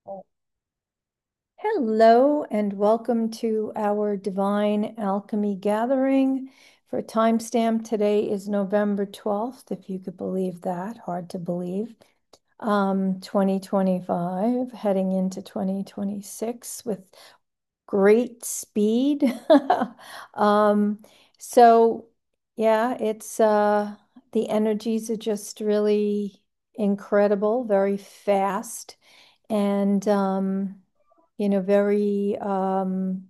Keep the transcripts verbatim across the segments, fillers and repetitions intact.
Hello and welcome to our Divine Alchemy Gathering. For timestamp, today is November twelfth, if you could believe that, hard to believe. Um, twenty twenty-five, heading into twenty twenty-six with great speed. Um, so yeah, it's uh the energies are just really incredible, very fast and um you know, very um,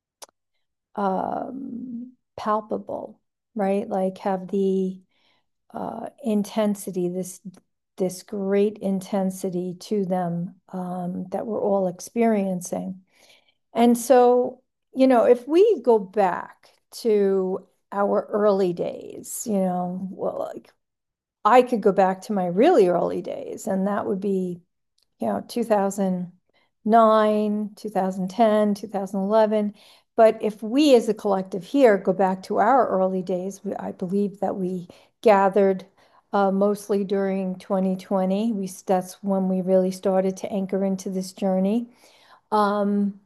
um, palpable, right? Like have the uh, intensity, this this great intensity to them um, that we're all experiencing. And so, you know, if we go back to our early days, you know, well, like I could go back to my really early days, and that would be you know, two thousand nine, two thousand ten, two thousand eleven. But if we as a collective here go back to our early days, we, I believe that we gathered uh, mostly during twenty twenty. We, that's when we really started to anchor into this journey. Um,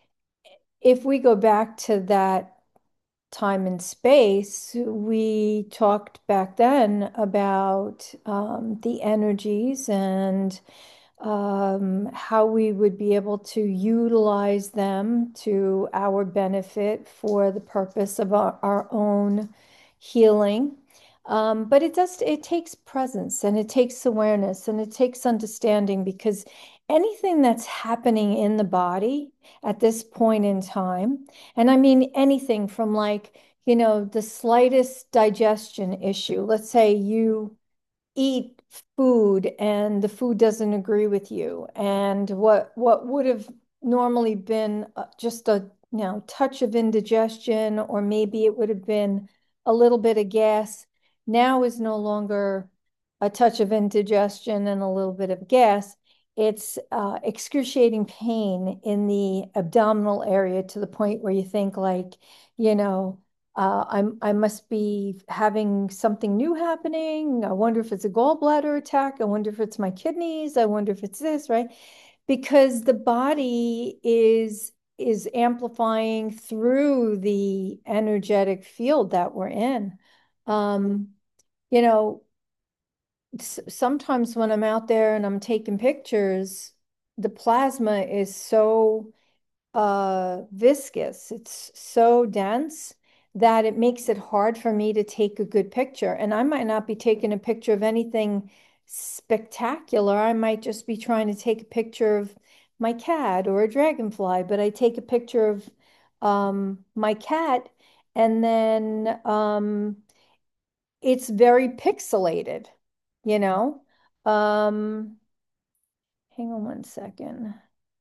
if we go back to that time and space, we talked back then about um, the energies and um, how we would be able to utilize them to our benefit for the purpose of our, our own healing. Um, but it does, it takes presence and it takes awareness and it takes understanding because anything that's happening in the body at this point in time, and I mean anything from like, you know, the slightest digestion issue. Let's say you eat food and the food doesn't agree with you and what what would have normally been uh, just a you know touch of indigestion or maybe it would have been a little bit of gas now is no longer a touch of indigestion and a little bit of gas. It's uh, excruciating pain in the abdominal area to the point where you think like you know uh, I'm I must be having something new happening. I wonder if it's a gallbladder attack. I wonder if it's my kidneys. I wonder if it's this, right? Because the body is is amplifying through the energetic field that we're in. Um, you know, s- sometimes when I'm out there and I'm taking pictures, the plasma is so uh viscous. It's so dense that it makes it hard for me to take a good picture. And I might not be taking a picture of anything spectacular. I might just be trying to take a picture of my cat or a dragonfly, but I take a picture of um my cat and then um it's very pixelated, you know? Um hang on one second.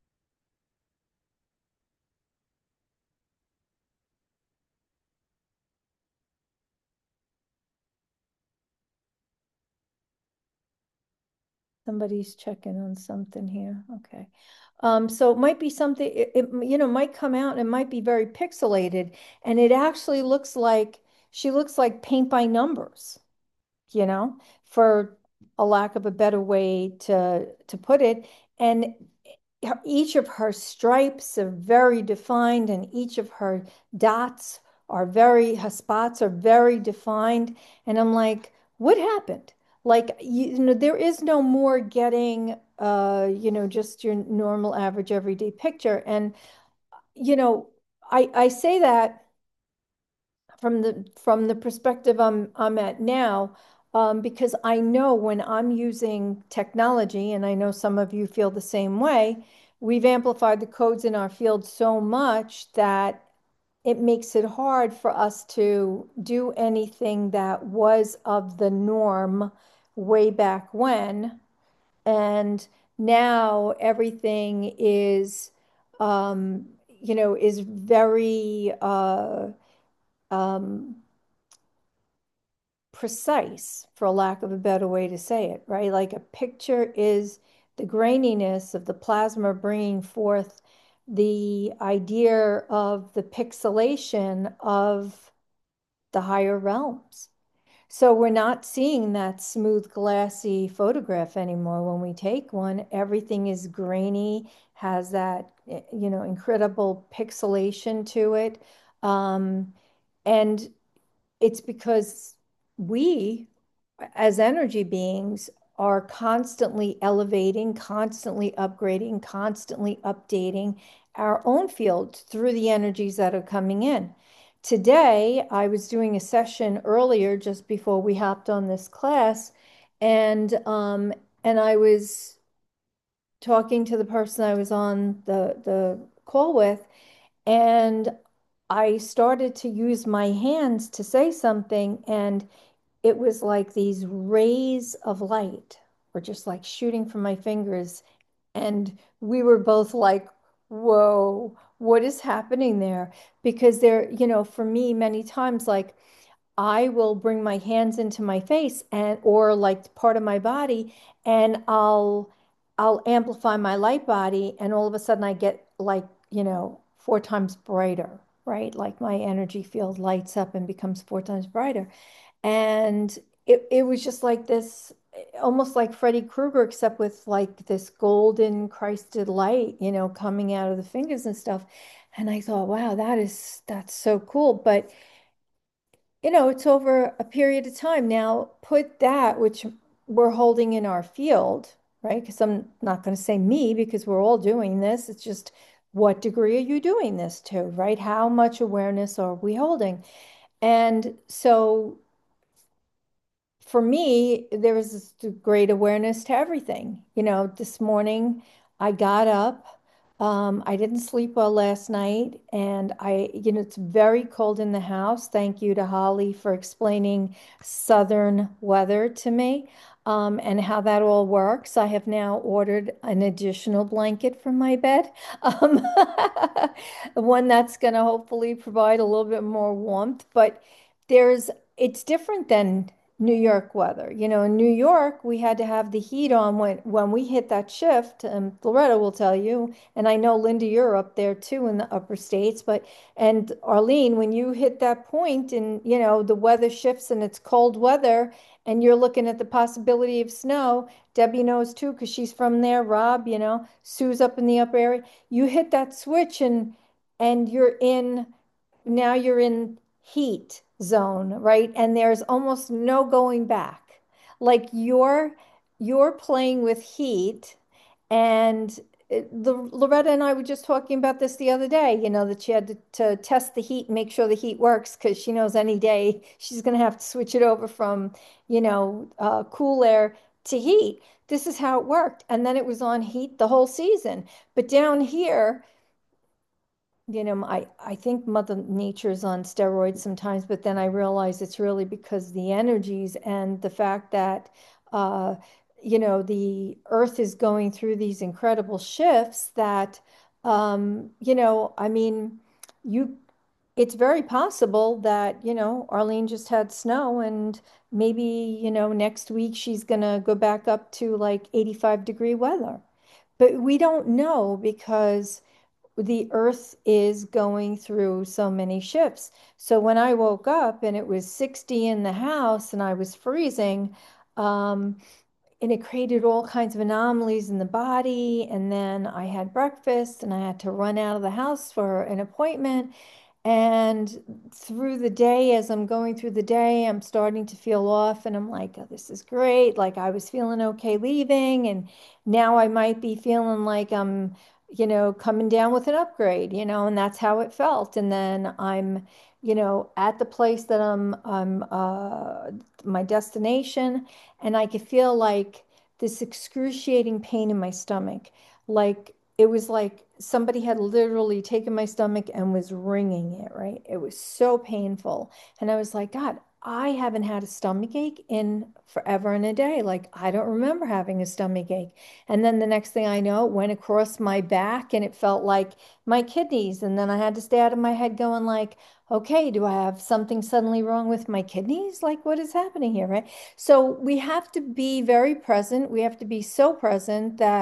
Somebody's checking on something here. Okay. Um, so it might be something, it, it, you know, might come out and it might be very pixelated. And it actually looks like, she looks like paint by numbers, you know, for a lack of a better way to to put it. And each of her stripes are very defined, and each of her dots are very, her spots are very defined. And I'm like, what happened? Like, you, you know, there is no more getting, uh, you know, just your normal, average, everyday picture. And, you know, I I say that from the from the perspective I'm I'm at now, um, because I know when I'm using technology, and I know some of you feel the same way, we've amplified the codes in our field so much that it makes it hard for us to do anything that was of the norm way back when. And now everything is, um, you know, is very uh, um, precise, for lack of a better way to say it, right? Like a picture is the graininess of the plasma bringing forth the idea of the pixelation of the higher realms. So we're not seeing that smooth, glassy photograph anymore. When we take one, everything is grainy, has that, eh, you know, incredible pixelation to it. Um, and it's because we, as energy beings, are constantly elevating, constantly upgrading, constantly updating our own field through the energies that are coming in. Today, I was doing a session earlier just before we hopped on this class, and um, and I was talking to the person I was on the the call with, and I started to use my hands to say something, and it was like these rays of light were just like shooting from my fingers. And we were both like, whoa, what is happening there? Because there, you know, for me, many times, like I will bring my hands into my face and or like part of my body, and I'll I'll amplify my light body, and all of a sudden I get like, you know, four times brighter, right? Like my energy field lights up and becomes four times brighter. And it, it was just like this, almost like Freddy Krueger, except with like this golden Christed light, you know, coming out of the fingers and stuff. And I thought, wow, that is, that's so cool. But, you know, it's over a period of time. Now, put that, which we're holding in our field, right? Because I'm not going to say me because we're all doing this. It's just what degree are you doing this to, right? How much awareness are we holding? And so for me, there was this great awareness to everything. You know, this morning I got up. Um, I didn't sleep well last night, and I, you know, it's very cold in the house. Thank you to Holly for explaining southern weather to me, um, and how that all works. I have now ordered an additional blanket for my bed, um, one that's going to hopefully provide a little bit more warmth. But there's, it's different than New York weather. You know, in New York, we had to have the heat on when when we hit that shift. And Loretta will tell you, and I know Linda, you're up there too in the upper states. But and Arlene, when you hit that point and you know the weather shifts and it's cold weather, and you're looking at the possibility of snow, Debbie knows too because she's from there. Rob, you know, Sue's up in the upper area. You hit that switch and and you're in now you're in heat zone, right? And there's almost no going back. Like you're you're playing with heat, and it- the Loretta and I were just talking about this the other day, you know, that she had to, to test the heat, make sure the heat works, because she knows any day she's going to have to switch it over from, you know, uh, cool air to heat. This is how it worked. And then it was on heat the whole season. But down here, you know, I, I think Mother Nature's on steroids sometimes, but then I realize it's really because the energies and the fact that, uh, you know, the earth is going through these incredible shifts that, um, you know, I mean, you, it's very possible that, you know, Arlene just had snow and maybe, you know, next week she's gonna go back up to like eighty-five degree weather. But we don't know because the earth is going through so many shifts. So when I woke up and it was sixty in the house and I was freezing, um, and it created all kinds of anomalies in the body. And then I had breakfast and I had to run out of the house for an appointment. And through the day, as I'm going through the day, I'm starting to feel off, and I'm like, oh, this is great. Like I was feeling okay leaving, and now I might be feeling like I'm, you know, coming down with an upgrade, you know, and that's how it felt. And then I'm, you know, at the place that I'm, I'm, uh, my destination, and I could feel like this excruciating pain in my stomach, like it was like somebody had literally taken my stomach and was wringing it, right? It was so painful. And I was like, God, I haven't had a stomach ache in forever and a day. Like, I don't remember having a stomach ache. And then the next thing I know, it went across my back and it felt like my kidneys. And then I had to stay out of my head going like, okay, do I have something suddenly wrong with my kidneys? Like, what is happening here, right? So we have to be very present. We have to be so present that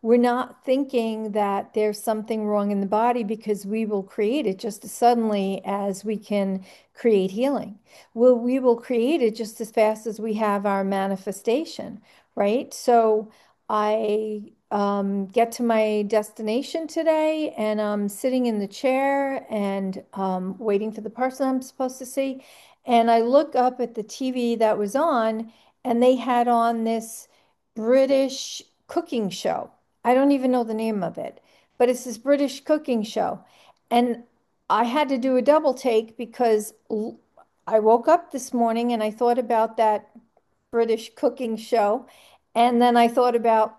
we're not thinking that there's something wrong in the body because we will create it just as suddenly as we can create healing. Well, we will create it just as fast as we have our manifestation, right? So I um, get to my destination today and I'm sitting in the chair and um, waiting for the person I'm supposed to see. And I look up at the T V that was on, and they had on this British cooking show. I don't even know the name of it, but it's this British cooking show. And I had to do a double take because l- I woke up this morning and I thought about that British cooking show. And then I thought about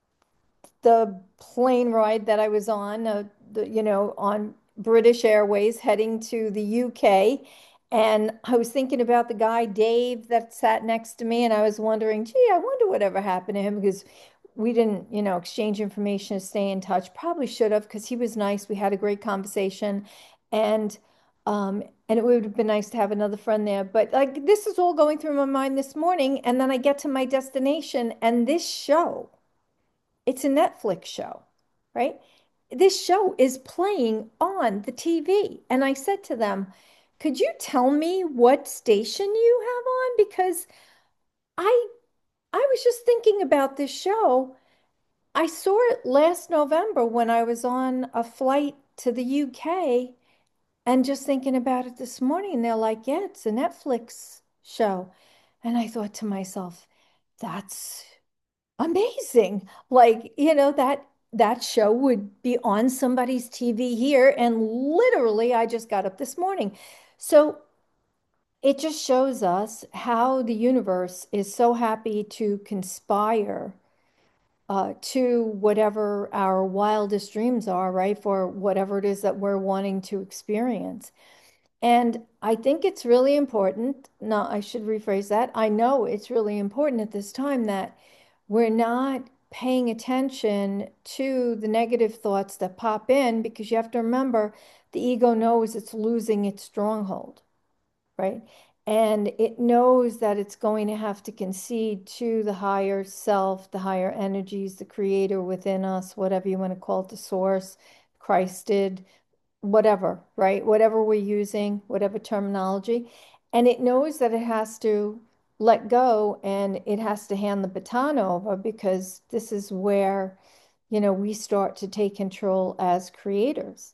the plane ride that I was on, uh, the, you know, on British Airways heading to the U K. And I was thinking about the guy, Dave, that sat next to me. And I was wondering, gee, I wonder whatever happened to him because we didn't, you know, exchange information to stay in touch. Probably should have because he was nice. We had a great conversation. And, um, and it would have been nice to have another friend there. But like this is all going through my mind this morning. And then I get to my destination and this show. It's a Netflix show, right? This show is playing on the T V. And I said to them, could you tell me what station you have on? Because I I was just thinking about this show. I saw it last November when I was on a flight to the U K and just thinking about it this morning. And they're like, yeah, it's a Netflix show. And I thought to myself, that's amazing. Like, you know, that that show would be on somebody's T V here. And literally, I just got up this morning. So it just shows us how the universe is so happy to conspire uh, to whatever our wildest dreams are, right? For whatever it is that we're wanting to experience. And I think it's really important. No, I should rephrase that. I know it's really important at this time that we're not paying attention to the negative thoughts that pop in because you have to remember the ego knows it's losing its stronghold, right? And it knows that it's going to have to concede to the higher self, the higher energies, the creator within us, whatever you want to call it, the source, Christ did, whatever, right? Whatever we're using, whatever terminology. And it knows that it has to let go and it has to hand the baton over because this is where, you know, we start to take control as creators.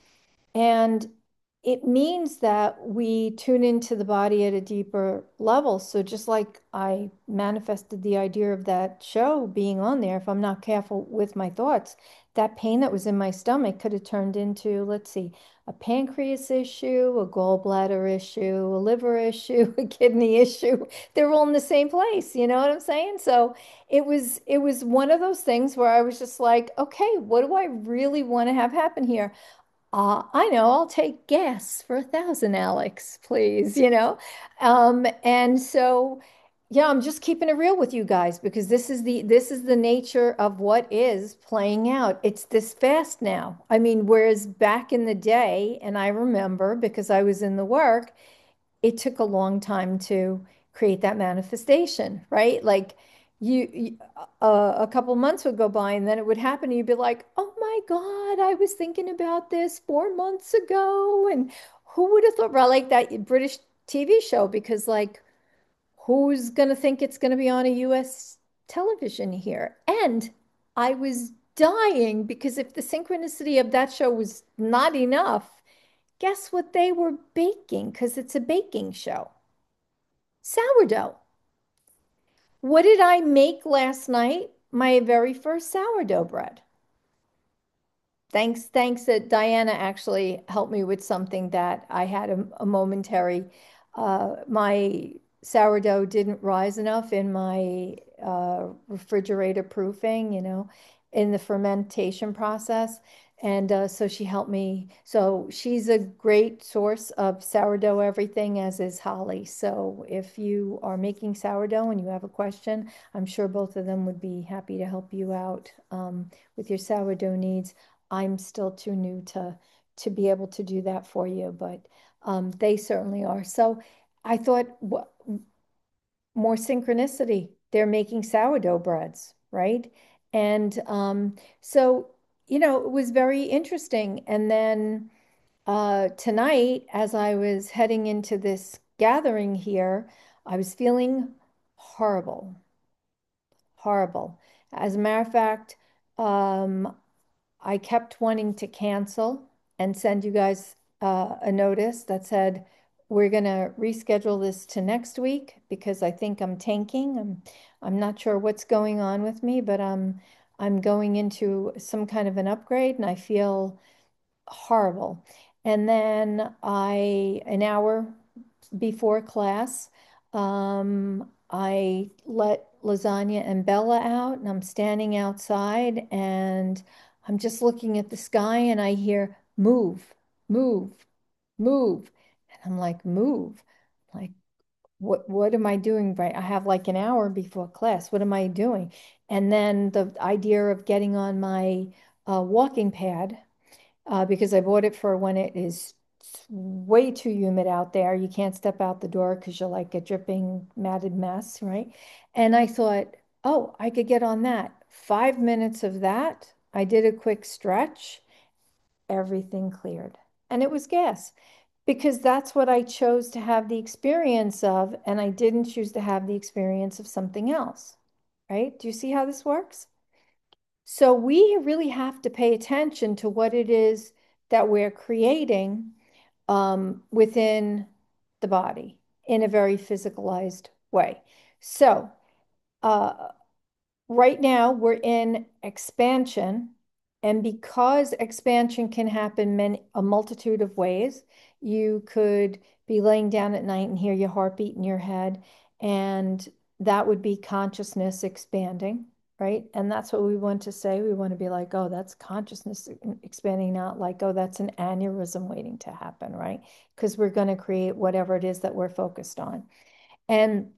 And it means that we tune into the body at a deeper level. So just like I manifested the idea of that show being on there, if I'm not careful with my thoughts, that pain that was in my stomach could have turned into, let's see, a pancreas issue, a gallbladder issue, a liver issue, a kidney issue. They're all in the same place, you know what I'm saying? So it was it was one of those things where I was just like, okay, what do I really want to have happen here? Uh, I know, I'll take gas for a thousand, Alex, please, you know? Um, and so, yeah, I'm just keeping it real with you guys because this is the this is the nature of what is playing out. It's this fast now. I mean, whereas back in the day, and I remember because I was in the work, it took a long time to create that manifestation, right? Like you, you uh, a couple months would go by and then it would happen and you'd be like, oh my God, I was thinking about this four months ago. And who would have thought, right? Like that British T V show, because like, who's going to think it's going to be on a U S television here? And I was dying because if the synchronicity of that show was not enough, guess what they were baking? Because it's a baking show. Sourdough. What did I make last night? My very first sourdough bread. Thanks, thanks that Diana actually helped me with something that I had a, a momentary. Uh, my sourdough didn't rise enough in my uh, refrigerator proofing, you know, in the fermentation process. And uh, so she helped me. So she's a great source of sourdough everything, as is Holly. So if you are making sourdough and you have a question, I'm sure both of them would be happy to help you out um, with your sourdough needs. I'm still too new to to be able to do that for you, but um, they certainly are. So I thought, more synchronicity. They're making sourdough breads, right? And um, so, you know, it was very interesting. And then uh, tonight, as I was heading into this gathering here, I was feeling horrible, horrible. As a matter of fact, um, I kept wanting to cancel and send you guys uh, a notice that said, we're going to reschedule this to next week because I think I'm tanking. I'm, I'm not sure what's going on with me, but um, I'm going into some kind of an upgrade and I feel horrible. And then I, an hour before class, um, I let Lasagna and Bella out, and I'm standing outside and I'm just looking at the sky and I hear move, move, move. And I'm like, move. Like, what what am I doing right? I have like an hour before class. What am I doing? And then the idea of getting on my uh, walking pad uh, because I bought it for when it is way too humid out there. You can't step out the door because you're like a dripping, matted mess, right? And I thought, oh, I could get on that. Five minutes of that. I did a quick stretch, everything cleared. And it was gas because that's what I chose to have the experience of, and I didn't choose to have the experience of something else, right? Do you see how this works? So we really have to pay attention to what it is that we're creating um, within the body in a very physicalized way. So uh, right now, we're in expansion, and because expansion can happen many a multitude of ways, you could be laying down at night and hear your heartbeat in your head, and that would be consciousness expanding, right? And that's what we want to say. We want to be like, oh, that's consciousness expanding, not like, oh, that's an aneurysm waiting to happen, right? Because we're going to create whatever it is that we're focused on. And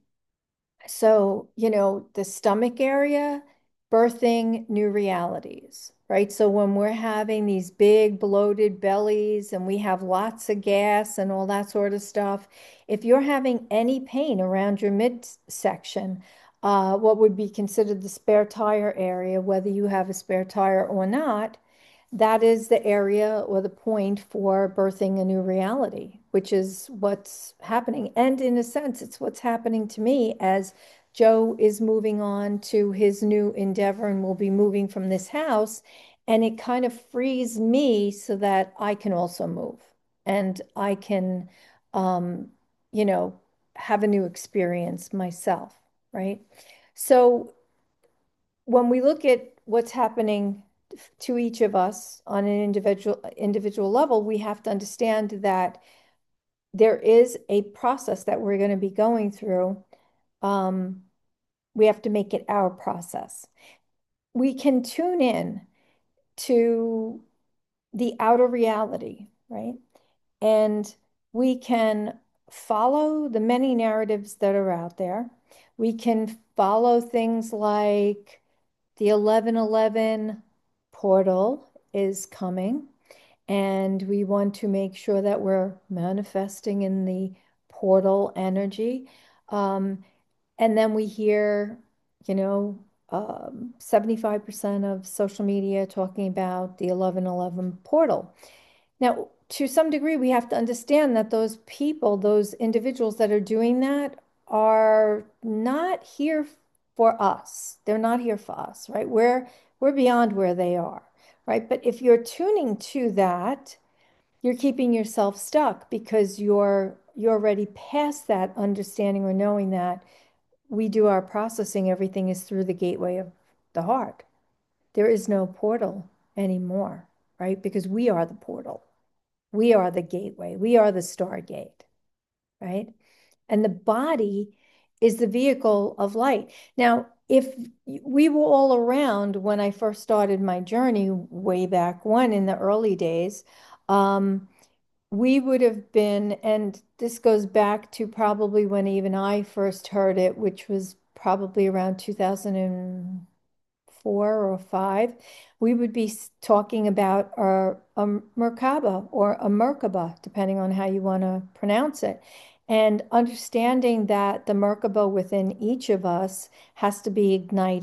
so, you know, the stomach area, birthing new realities, right? So when we're having these big bloated bellies and we have lots of gas and all that sort of stuff, if you're having any pain around your midsection, uh, what would be considered the spare tire area, whether you have a spare tire or not, that is the area or the point for birthing a new reality, which is what's happening. And in a sense, it's what's happening to me as Joe is moving on to his new endeavor and will be moving from this house. And it kind of frees me so that I can also move and I can, um, you know, have a new experience myself, right? So when we look at what's happening to each of us on an individual individual level, we have to understand that there is a process that we're going to be going through. Um, we have to make it our process. We can tune in to the outer reality, right? And we can follow the many narratives that are out there. We can follow things like the eleven eleven portal is coming, and we want to make sure that we're manifesting in the portal energy. Um, and then we hear, you know, um, seventy-five percent of social media talking about the eleven eleven portal. Now, to some degree, we have to understand that those people, those individuals that are doing that, are not here for us. They're not here for us, right? We're we're beyond where they are, right? But if you're tuning to that, you're keeping yourself stuck because you're you're already past that understanding or knowing that we do our processing, everything is through the gateway of the heart. There is no portal anymore, right? Because we are the portal. We are the gateway. We are the stargate, right? And the body is the vehicle of light. Now, if we were all around when I first started my journey way back when in the early days, um, we would have been, and this goes back to probably when even I first heard it, which was probably around two thousand four or five, we would be talking about our, a Merkaba or a Merkaba, depending on how you want to pronounce it. And understanding that the Merkaba within each of us has to be ignited,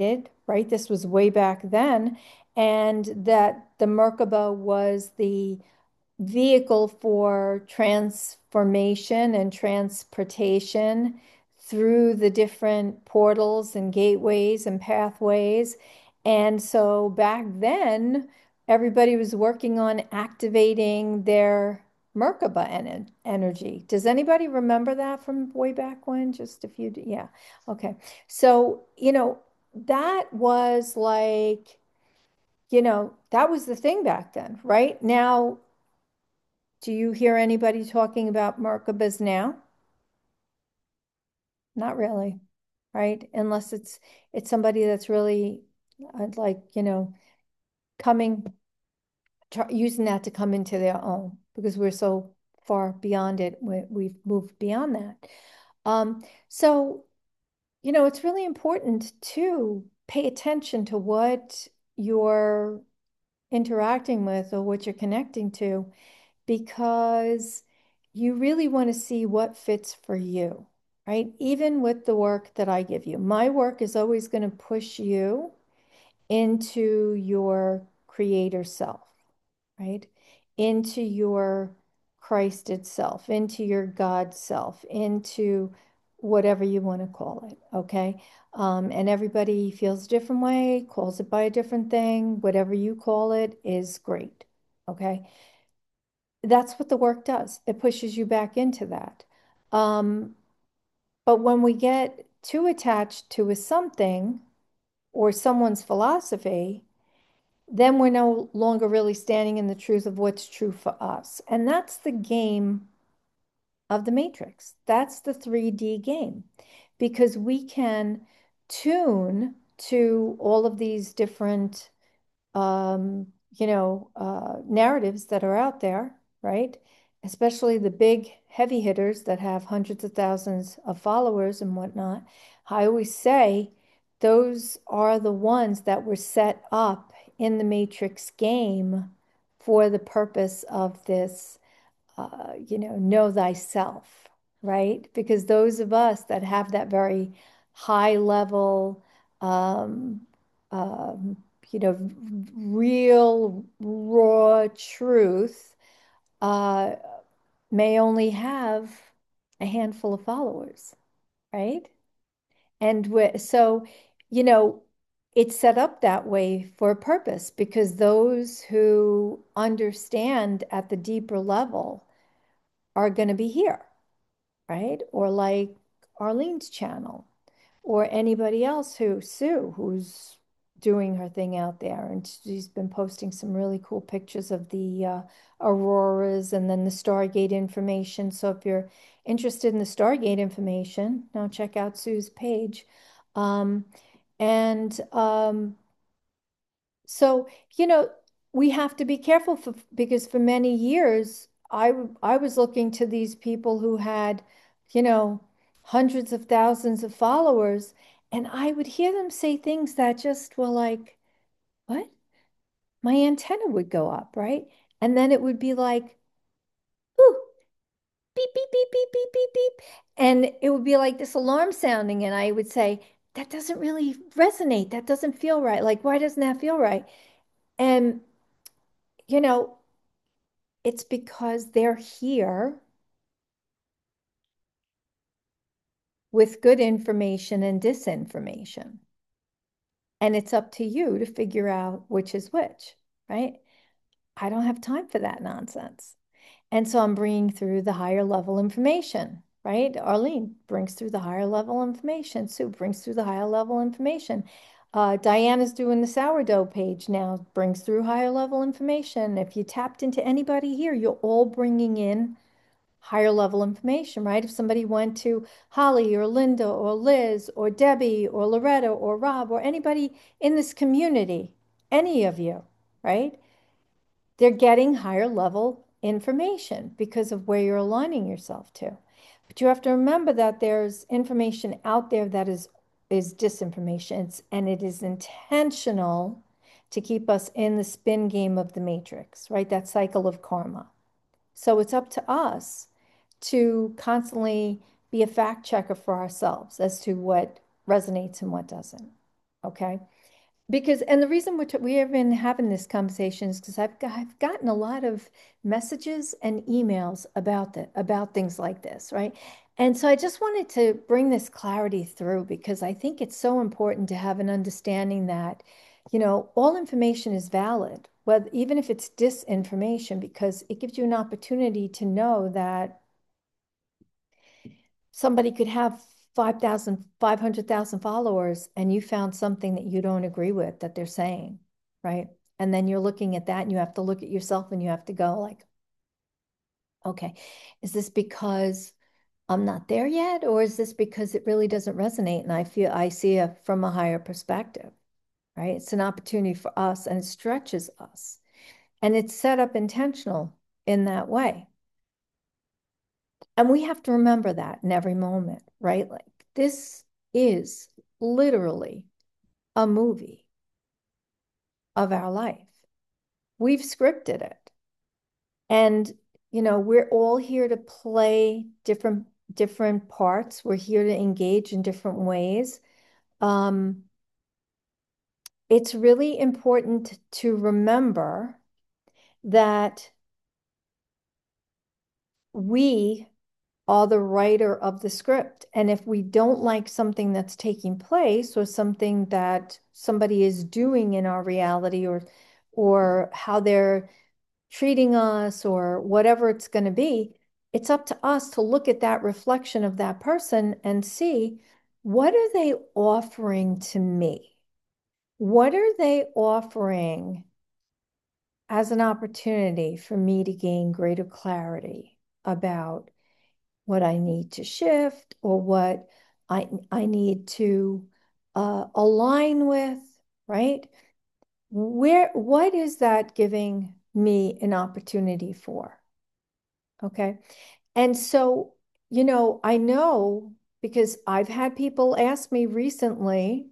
right? This was way back then, and that the Merkaba was the vehicle for transformation and transportation through the different portals and gateways and pathways. And so back then, everybody was working on activating their Merkaba en energy. Does anybody remember that from way back when? Just a few, yeah. Okay. So, you know, that was like, you know, that was the thing back then, right? Now, do you hear anybody talking about Merkabas now? Not really, right? Unless it's it's somebody that's really uh, like, you know, coming, tr using that to come into their own because we're so far beyond it. We, we've moved beyond that. Um, so, you know, it's really important to pay attention to what you're interacting with or what you're connecting to because you really want to see what fits for you, right? Even with the work that I give you, my work is always going to push you into your creator self, right? Into your Christ itself, into your God self, into whatever you want to call it, okay? Um, and everybody feels a different way, calls it by a different thing. Whatever you call it is great, okay? That's what the work does. It pushes you back into that. Um, but when we get too attached to a something or someone's philosophy, then we're no longer really standing in the truth of what's true for us. And that's the game of the Matrix. That's the three D game because we can tune to all of these different um, you know, uh, narratives that are out there, right? Especially the big heavy hitters that have hundreds of thousands of followers and whatnot. I always say those are the ones that were set up in the Matrix game for the purpose of this, uh, you know, know thyself, right? Because those of us that have that very high level, um, um, you know, real raw truth, uh, may only have a handful of followers, right? And we- so, you know, it's set up that way for a purpose because those who understand at the deeper level are going to be here, right? Or like Arlene's channel, or anybody else who, Sue, who's doing her thing out there. And she's been posting some really cool pictures of the uh, auroras and then the Stargate information. So if you're interested in the Stargate information, now check out Sue's page. Um, and um, so, you know, we have to be careful for, because for many years, I, I was looking to these people who had, you know, hundreds of thousands of followers, and I would hear them say things that just were like, what? My antenna would go up, right? And then it would be like, ooh, beep, beep, beep, beep, beep, beep, beep. And it would be like this alarm sounding, and I would say, that doesn't really resonate. That doesn't feel right. Like, why doesn't that feel right? And, you know, it's because they're here with good information and disinformation. And it's up to you to figure out which is which, right? I don't have time for that nonsense. And so I'm bringing through the higher level information, right? Arlene brings through the higher level information. Sue brings through the higher level information. Uh, Diana's doing the sourdough page now, brings through higher level information. If you tapped into anybody here, you're all bringing in higher level information, right? If somebody went to Holly or Linda or Liz or Debbie or Loretta or Rob or anybody in this community, any of you, right? They're getting higher level information because of where you're aligning yourself to. But you have to remember that there's information out there that is is disinformation, it's, and it is intentional to keep us in the spin game of the matrix, right? That cycle of karma. So it's up to us to constantly be a fact checker for ourselves as to what resonates and what doesn't. Okay. Because, and the reason we're t- we have been having this conversation is because I've got, I've gotten a lot of messages and emails about that, about things like this, right? And so I just wanted to bring this clarity through because I think it's so important to have an understanding that, you know, all information is valid, whether even if it's disinformation, because it gives you an opportunity to know that somebody could have five thousand, five hundred thousand followers and you found something that you don't agree with that they're saying, right? And then you're looking at that and you have to look at yourself and you have to go like, okay, is this because I'm not there yet? Or is this because it really doesn't resonate and I feel I see it from a higher perspective, right? It's an opportunity for us and it stretches us. And it's set up intentional in that way. And we have to remember that in every moment, right? Like this is literally a movie of our life. We've scripted it. And, you know, we're all here to play different different parts. We're here to engage in different ways. Um, it's really important to remember that we are the writer of the script. And if we don't like something that's taking place or something that somebody is doing in our reality or or how they're treating us or whatever it's going to be, it's up to us to look at that reflection of that person and see what are they offering to me? What are they offering as an opportunity for me to gain greater clarity about what I need to shift or what I I need to uh, align with, right? Where what is that giving me an opportunity for? Okay. And so, you know, I know because I've had people ask me recently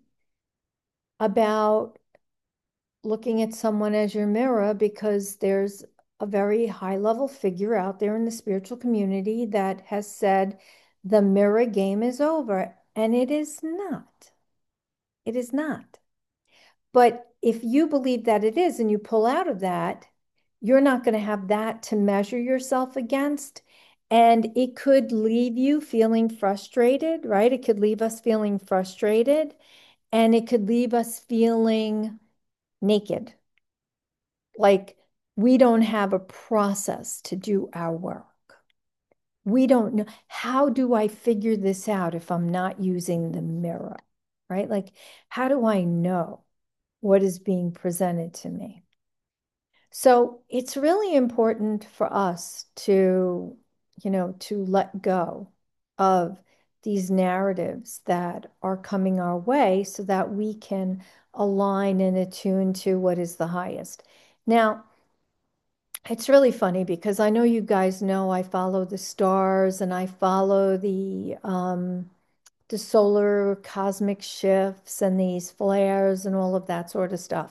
about looking at someone as your mirror because there's a very high level figure out there in the spiritual community that has said the mirror game is over. And it is not. It is not. But if you believe that it is and you pull out of that, you're not going to have that to measure yourself against. And it could leave you feeling frustrated, right? It could leave us feeling frustrated and it could leave us feeling naked. Like we don't have a process to do our work. We don't know. How do I figure this out if I'm not using the mirror, right? Like, how do I know what is being presented to me? So it's really important for us to, you know, to let go of these narratives that are coming our way so that we can align and attune to what is the highest. Now, it's really funny because I know you guys know I follow the stars and I follow the um, the solar cosmic shifts and these flares and all of that sort of stuff.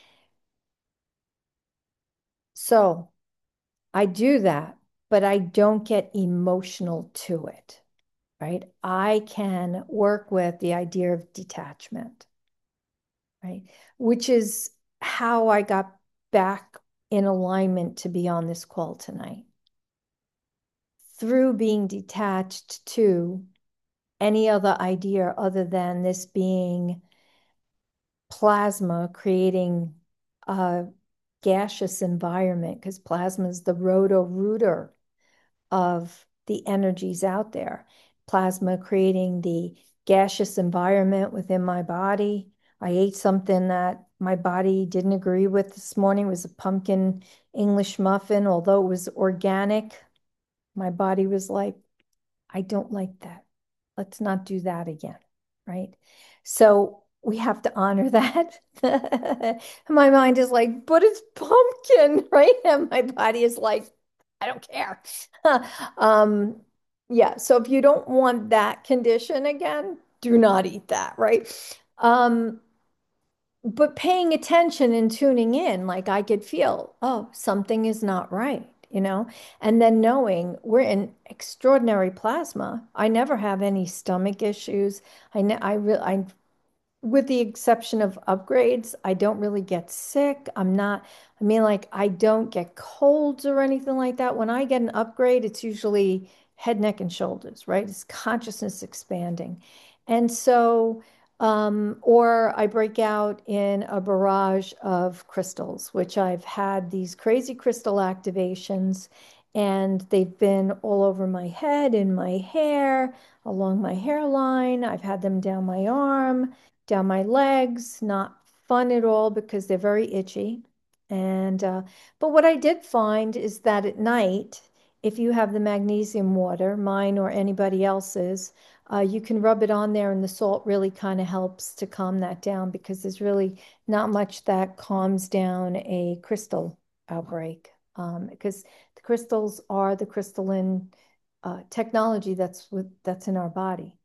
So I do that, but I don't get emotional to it, right? I can work with the idea of detachment, right? Which is how I got back in alignment to be on this call tonight. Through being detached to any other idea other than this being plasma creating a gaseous environment, because plasma is the roto-rooter of the energies out there. Plasma creating the gaseous environment within my body. I ate something that my body didn't agree with this morning. It was a pumpkin English muffin, although it was organic. My body was like, I don't like that. Let's not do that again, right? So we have to honor that. My mind is like, but it's pumpkin, right? And my body is like, I don't care. um, yeah, so if you don't want that condition again, do not eat that, right? Um, but paying attention and tuning in, like I could feel, oh, something is not right, you know? And then knowing we're in extraordinary plasma. I never have any stomach issues. I ne I really I with the exception of upgrades, I don't really get sick. I'm not, I mean, like, I don't get colds or anything like that. When I get an upgrade, it's usually head, neck, and shoulders, right? It's consciousness expanding. And so, um, or I break out in a barrage of crystals, which I've had these crazy crystal activations, and they've been all over my head, in my hair, along my hairline. I've had them down my arm, down my legs. Not fun at all because they're very itchy. And uh, but what I did find is that at night, if you have the magnesium water, mine or anybody else's, uh, you can rub it on there, and the salt really kind of helps to calm that down because there's really not much that calms down a crystal outbreak. Um, because the crystals are the crystalline uh, technology that's with that's in our body.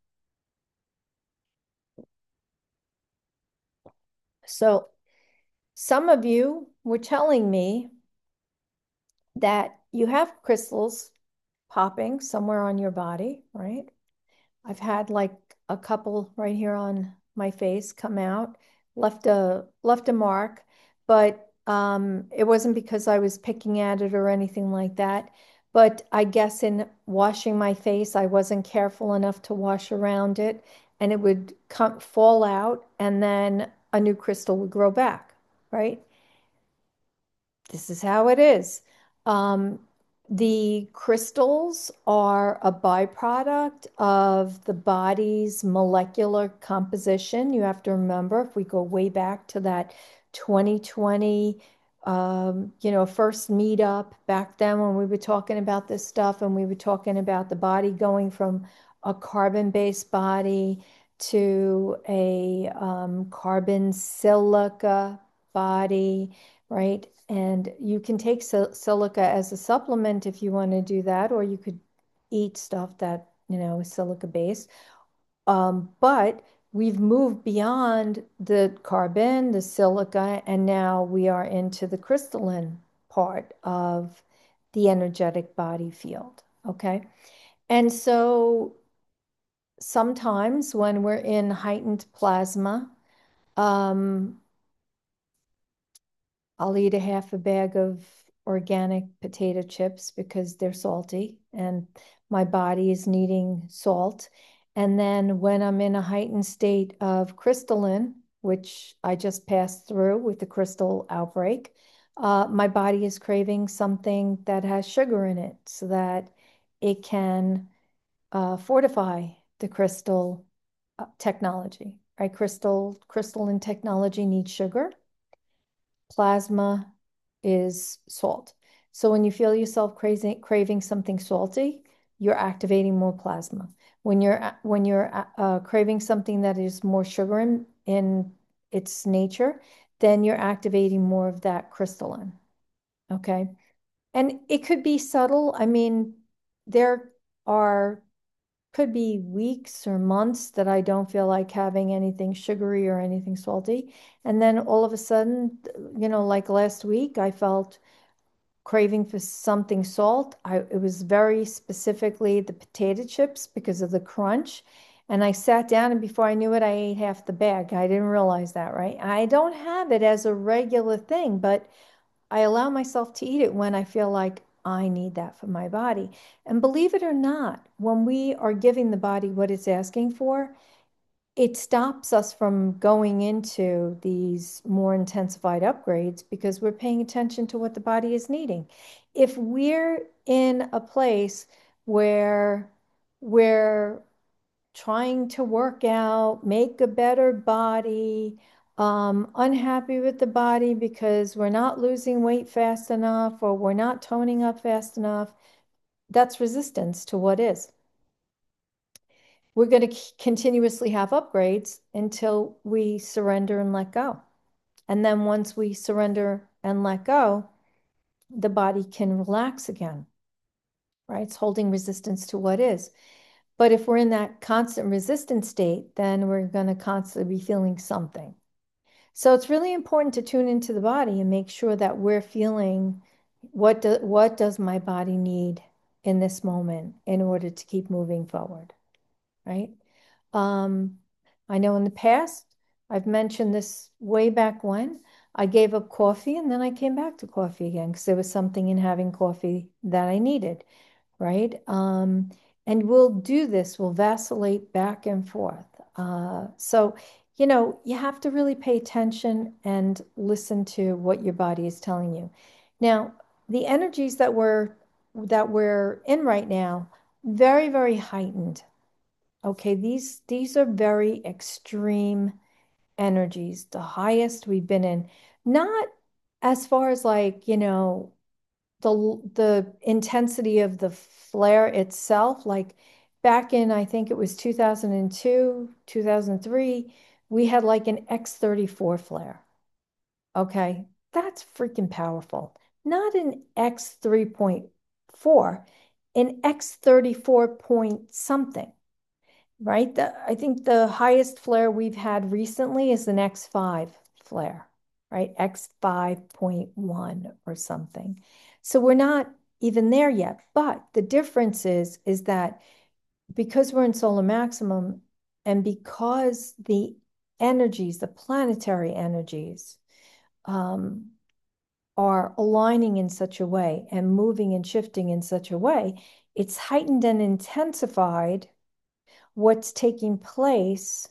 So some of you were telling me that you have crystals popping somewhere on your body, right? I've had like a couple right here on my face come out, left a left a mark, but um, it wasn't because I was picking at it or anything like that. But I guess in washing my face, I wasn't careful enough to wash around it, and it would come fall out, and then a new crystal would grow back, right? This is how it is. Um, the crystals are a byproduct of the body's molecular composition. You have to remember, if we go way back to that twenty twenty, um, you know, first meetup back then when we were talking about this stuff, and we were talking about the body going from a carbon-based body to a um, carbon silica body, right? And you can take sil silica as a supplement if you want to do that, or you could eat stuff that, you know, is silica based. Um, but we've moved beyond the carbon, the silica, and now we are into the crystalline part of the energetic body field. Okay. And so sometimes when we're in heightened plasma, um, I'll eat a half a bag of organic potato chips because they're salty and my body is needing salt. And then when I'm in a heightened state of crystalline, which I just passed through with the crystal outbreak, uh, my body is craving something that has sugar in it so that it can uh, fortify the crystal uh, technology, right? Crystal, crystalline technology needs sugar. Plasma is salt. So when you feel yourself craving, craving something salty, you're activating more plasma. When you're when you're uh, craving something that is more sugar in, in its nature, then you're activating more of that crystalline. Okay. And it could be subtle. I mean, there are could be weeks or months that I don't feel like having anything sugary or anything salty. And then all of a sudden, you know, like last week, I felt craving for something salt. I, it was very specifically the potato chips because of the crunch. And I sat down, and before I knew it, I ate half the bag. I didn't realize that, right? I don't have it as a regular thing, but I allow myself to eat it when I feel like I need that for my body. And believe it or not, when we are giving the body what it's asking for, it stops us from going into these more intensified upgrades because we're paying attention to what the body is needing. If we're in a place where we're trying to work out, make a better body, um, unhappy with the body because we're not losing weight fast enough or we're not toning up fast enough, that's resistance to what is. We're going to continuously have upgrades until we surrender and let go. And then once we surrender and let go, the body can relax again, right? It's holding resistance to what is. But if we're in that constant resistance state, then we're going to constantly be feeling something. So it's really important to tune into the body and make sure that we're feeling what do, what does my body need in this moment in order to keep moving forward, right? Um, I know in the past I've mentioned this way back when. I gave up coffee and then I came back to coffee again because there was something in having coffee that I needed, right? Um, and we'll do this, we'll vacillate back and forth. Uh, so, you know, you have to really pay attention and listen to what your body is telling you. Now, the energies that we're that we're in right now, very, very heightened. Okay, these these are very extreme energies, the highest we've been in. Not as far as like, you know, the the intensity of the flare itself, like back in I think it was two thousand two, two thousand three, we had like an X thirty-four flare. Okay, that's freaking powerful. Not an X three point four, an X thirty-four point something, right? The, I think the highest flare we've had recently is an X five flare, right? X five point one or something. So we're not even there yet. But the difference is, is that because we're in solar maximum and because the energies, the planetary energies, um, are aligning in such a way and moving and shifting in such a way, it's heightened and intensified what's taking place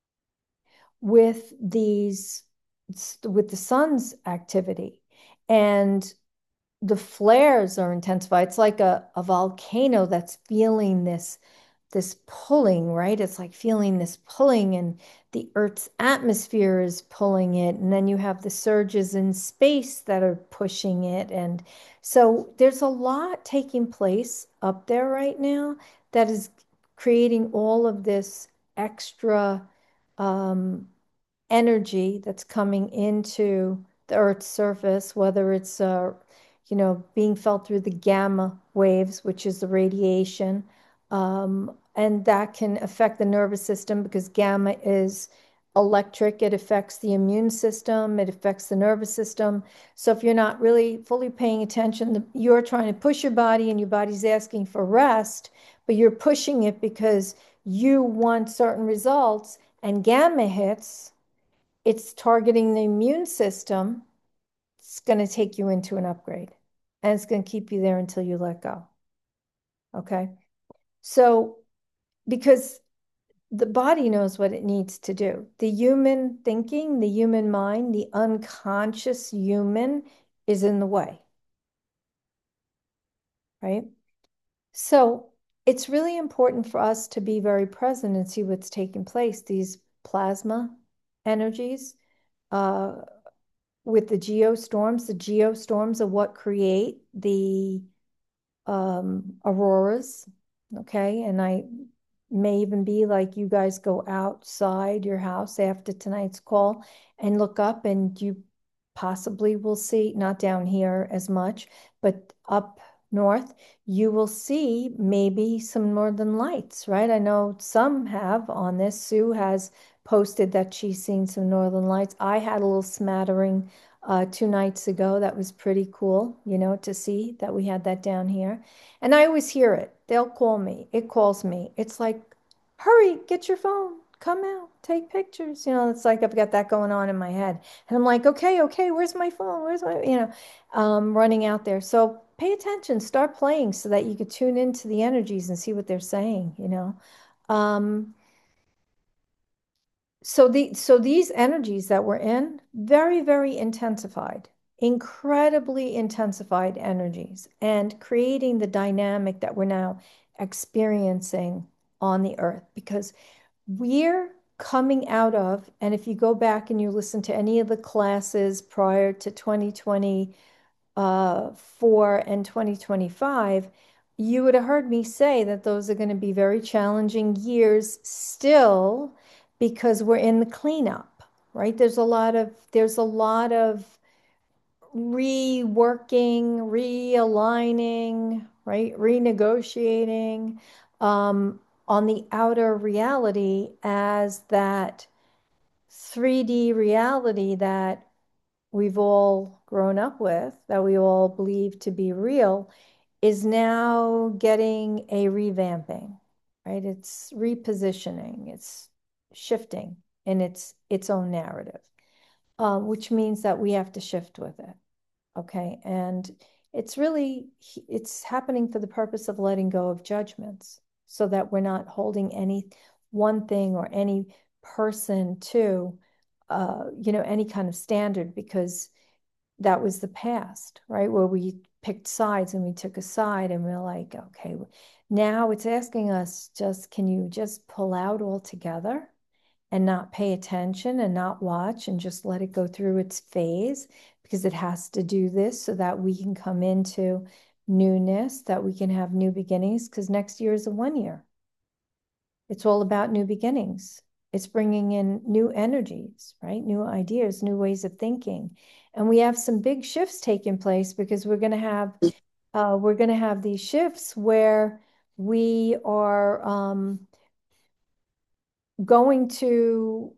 with these with the sun's activity, and the flares are intensified. It's like a, a volcano that's feeling this this pulling, right? It's like feeling this pulling, and the Earth's atmosphere is pulling it. And then you have the surges in space that are pushing it. And so there's a lot taking place up there right now that is creating all of this extra um, energy that's coming into the Earth's surface, whether it's uh, you know, being felt through the gamma waves, which is the radiation, um, and that can affect the nervous system because gamma is electric. It affects the immune system, it affects the nervous system. So if you're not really fully paying attention, you're trying to push your body and your body's asking for rest, but you're pushing it because you want certain results, and gamma hits, it's targeting the immune system. It's going to take you into an upgrade and it's going to keep you there until you let go. Okay. So, because the body knows what it needs to do, the human thinking, the human mind, the unconscious human is in the way, right? So, it's really important for us to be very present and see what's taking place. These plasma energies, uh, with the geostorms. The geostorms are what create the um, auroras. Okay. And I may even be like you guys go outside your house after tonight's call and look up, and you possibly will see, not down here as much, but up north, you will see maybe some northern lights, right? I know some have on this. Sue has posted that she's seen some northern lights. I had a little smattering uh, two nights ago. That was pretty cool, you know, to see that we had that down here. And I always hear it. They'll call me. It calls me. It's like, hurry, get your phone, come out, take pictures. You know, it's like I've got that going on in my head. And I'm like, okay, okay, where's my phone? Where's my, you know, um, running out there. So pay attention, start playing so that you could tune into the energies and see what they're saying, you know. Um, so the so these energies that we're in, very, very intensified, incredibly intensified energies, and creating the dynamic that we're now experiencing on the earth because we're coming out of, and if you go back and you listen to any of the classes prior to twenty twenty uh, four and twenty twenty-five, you would have heard me say that those are going to be very challenging years still because we're in the cleanup, right? There's a lot of there's a lot of reworking, realigning, right? Renegotiating um, on the outer reality as that three D reality that we've all grown up with, that we all believe to be real, is now getting a revamping, right? It's repositioning, it's shifting. in its its own narrative, um, which means that we have to shift with it. Okay. And it's really, it's happening for the purpose of letting go of judgments so that we're not holding any one thing or any person to, uh, you know, any kind of standard, because that was the past, right? Where we picked sides and we took a side and we're like, okay, now it's asking us just, can you just pull out altogether and not pay attention and not watch and just let it go through its phase, because it has to do this so that we can come into newness, that we can have new beginnings, because next year is a one year. It's all about new beginnings. It's bringing in new energies, right? New ideas, new ways of thinking. And we have some big shifts taking place because we're going to have uh, we're going to have these shifts where we are um, going to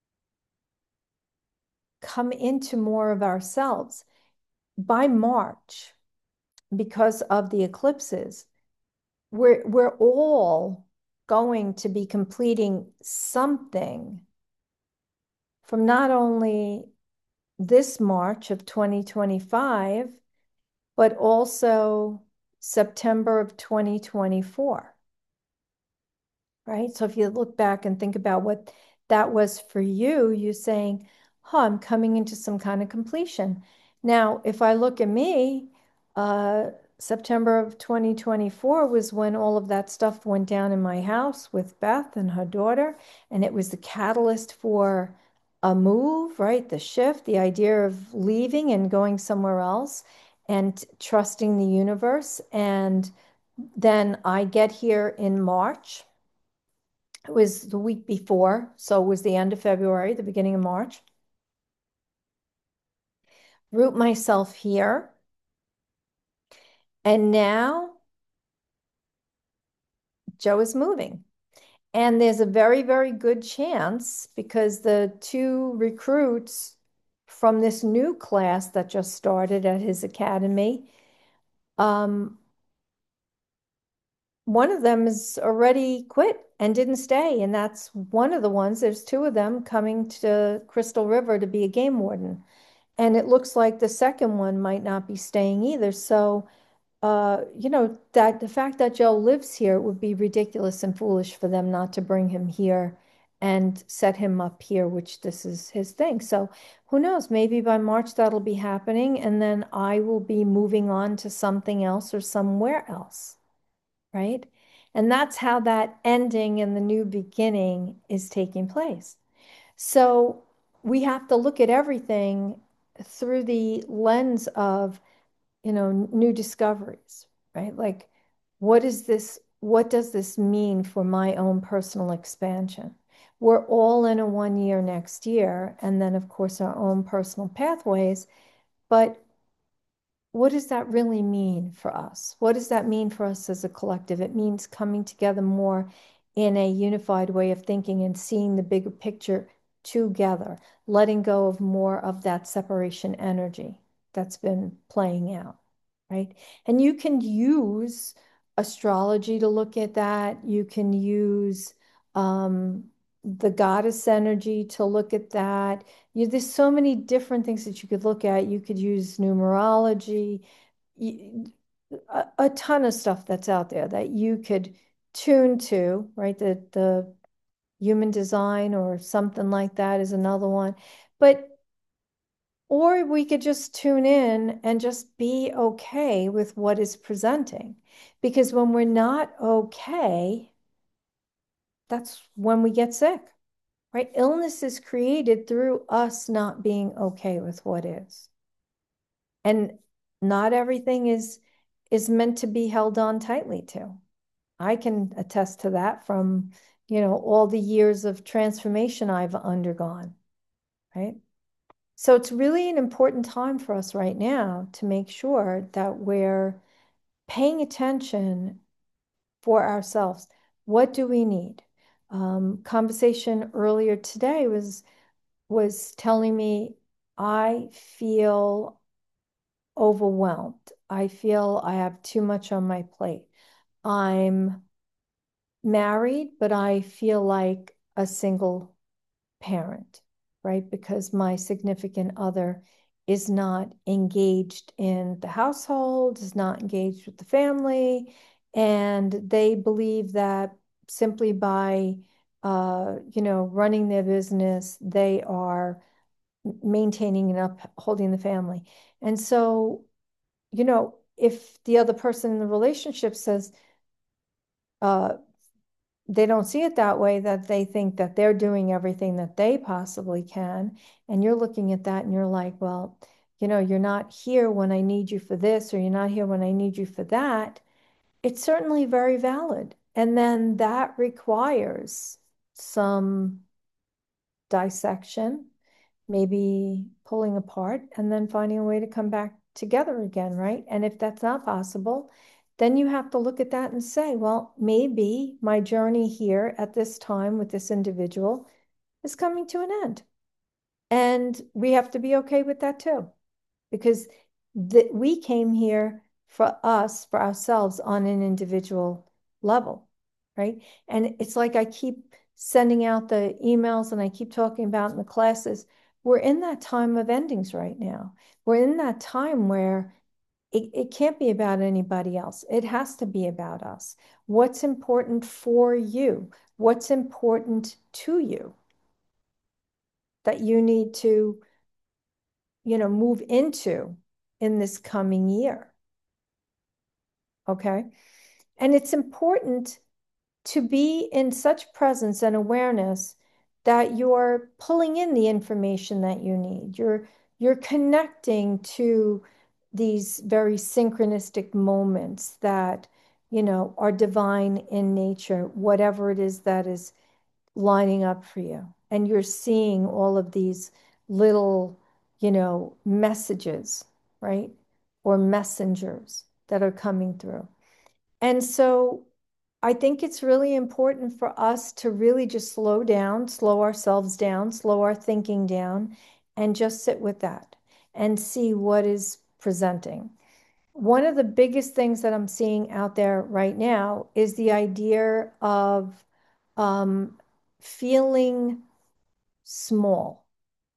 come into more of ourselves by March. Because of the eclipses, we're we're all going to be completing something from not only this March of twenty twenty-five, but also September of twenty twenty-four, right? So if you look back and think about what that was for you, you're saying, oh, I'm coming into some kind of completion. Now, if I look at me, uh, September of twenty twenty-four was when all of that stuff went down in my house with Beth and her daughter, and it was the catalyst for a move, right? The shift, the idea of leaving and going somewhere else and trusting the universe. And then I get here in March. It was the week before, so it was the end of February, the beginning of March. Root myself here. And now Joe is moving. And there's a very, very good chance, because the two recruits from this new class that just started at his academy, um, one of them has already quit and didn't stay. And that's one of the ones, there's two of them coming to Crystal River to be a game warden. And it looks like the second one might not be staying either. So, uh, you know, that the fact that Joe lives here, it would be ridiculous and foolish for them not to bring him here and set him up here, which this is his thing. So who knows? Maybe by March that'll be happening, and then I will be moving on to something else or somewhere else, right? And that's how that ending and the new beginning is taking place. So we have to look at everything through the lens of, you know, new discoveries, right? Like, what is this? What does this mean for my own personal expansion? We're all in a one year next year, and then, of course, our own personal pathways. But what does that really mean for us? What does that mean for us as a collective? It means coming together more in a unified way of thinking and seeing the bigger picture together, letting go of more of that separation energy that's been playing out, right? And you can use astrology to look at that. You can use um, the goddess energy to look at that. You, there's so many different things that you could look at. You could use numerology, you, a, a ton of stuff that's out there that you could tune to, right? The the human design or something like that is another one. But or we could just tune in and just be okay with what is presenting. Because when we're not okay, that's when we get sick, right? Illness is created through us not being okay with what is. And not everything is is meant to be held on tightly to. I can attest to that from, you know, all the years of transformation I've undergone, right? So it's really an important time for us right now to make sure that we're paying attention for ourselves. What do we need? Um, conversation earlier today was was telling me I feel overwhelmed. I feel I have too much on my plate. I'm married, but I feel like a single parent, right? Because my significant other is not engaged in the household, is not engaged with the family, and they believe that simply by, uh, you know, running their business, they are maintaining and upholding the family. And so, you know, if the other person in the relationship says, uh, they don't see it that way, that they think that they're doing everything that they possibly can. And you're looking at that and you're like, well, you know, you're not here when I need you for this, or you're not here when I need you for that. It's certainly very valid. And then that requires some dissection, maybe pulling apart, and then finding a way to come back together again, right? And if that's not possible, then you have to look at that and say, well, maybe my journey here at this time with this individual is coming to an end. And we have to be okay with that too, because the, we came here for us, for ourselves on an individual level, right? And it's like I keep sending out the emails and I keep talking about in the classes. We're in that time of endings right now. We're in that time where it, it can't be about anybody else. It has to be about us. What's important for you? What's important to you that you need to, you know, move into in this coming year? Okay. And it's important to be in such presence and awareness that you're pulling in the information that you need. You're you're connecting to these very synchronistic moments that, you know, are divine in nature, whatever it is that is lining up for you. And you're seeing all of these little, you know, messages, right? Or messengers that are coming through. And so I think it's really important for us to really just slow down, slow ourselves down, slow our thinking down, and just sit with that and see what is presenting. One of the biggest things that I'm seeing out there right now is the idea of um, feeling small.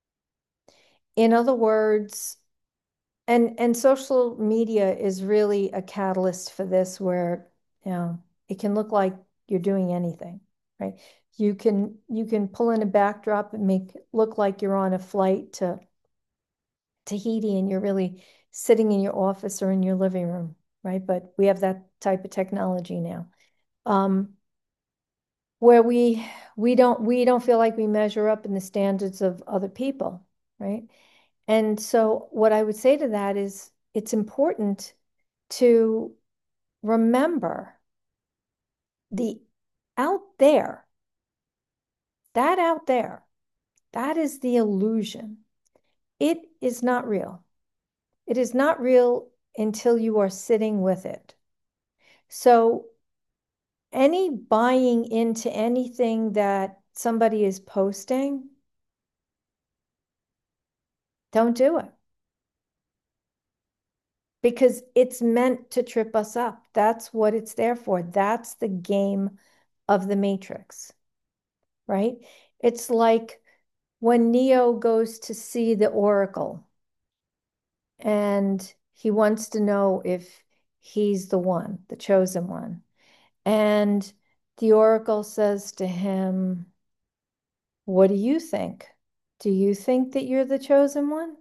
In other words, and and social media is really a catalyst for this, where, you know, it can look like you're doing anything, right? You can you can pull in a backdrop and make it look like you're on a flight to Tahiti and you're really sitting in your office or in your living room, right? But we have that type of technology now. Um, where we we don't we don't feel like we measure up in the standards of other people, right? And so what I would say to that is it's important to remember the out there, that out there, that is the illusion. It is not real. It is not real until you are sitting with it. So any buying into anything that somebody is posting, don't do it, because it's meant to trip us up. That's what it's there for. That's the game of the Matrix, right? It's like when Neo goes to see the Oracle and he wants to know if he's the one, the chosen one. And the Oracle says to him, what do you think? Do you think that you're the chosen one?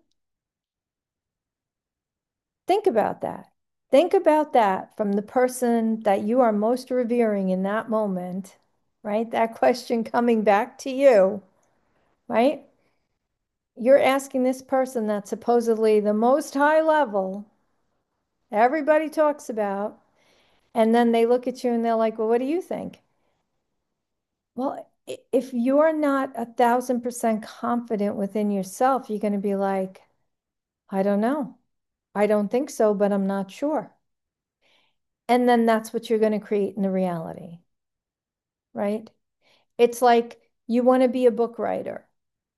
Think about that. Think about that from the person that you are most revering in that moment, right? That question coming back to you, right? You're asking this person that's supposedly the most high level everybody talks about, and then they look at you and they're like, well, what do you think? Well, if you're not a thousand percent confident within yourself, you're going to be like, I don't know. I don't think so, but I'm not sure. And then that's what you're going to create in the reality, right? It's like you want to be a book writer.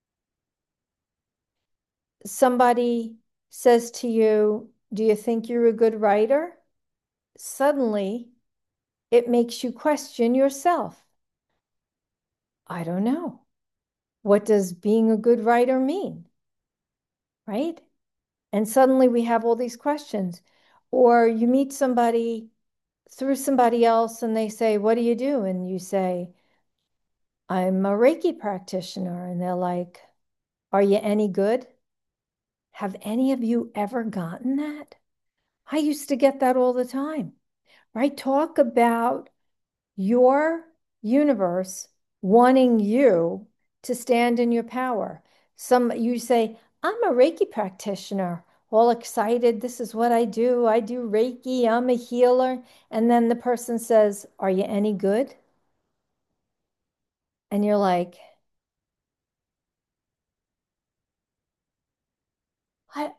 Somebody says to you, do you think you're a good writer? Suddenly, it makes you question yourself. I don't know, what does being a good writer mean? Right? And suddenly we have all these questions. Or you meet somebody through somebody else and they say, what do you do? And you say, I'm a Reiki practitioner. And they're like, are you any good? Have any of you ever gotten that? I used to get that all the time, right? Talk about your universe wanting you to stand in your power. Some you say, I'm a Reiki practitioner, all excited. This is what I do. I do Reiki. I'm a healer. And then the person says, are you any good? And you're like, I,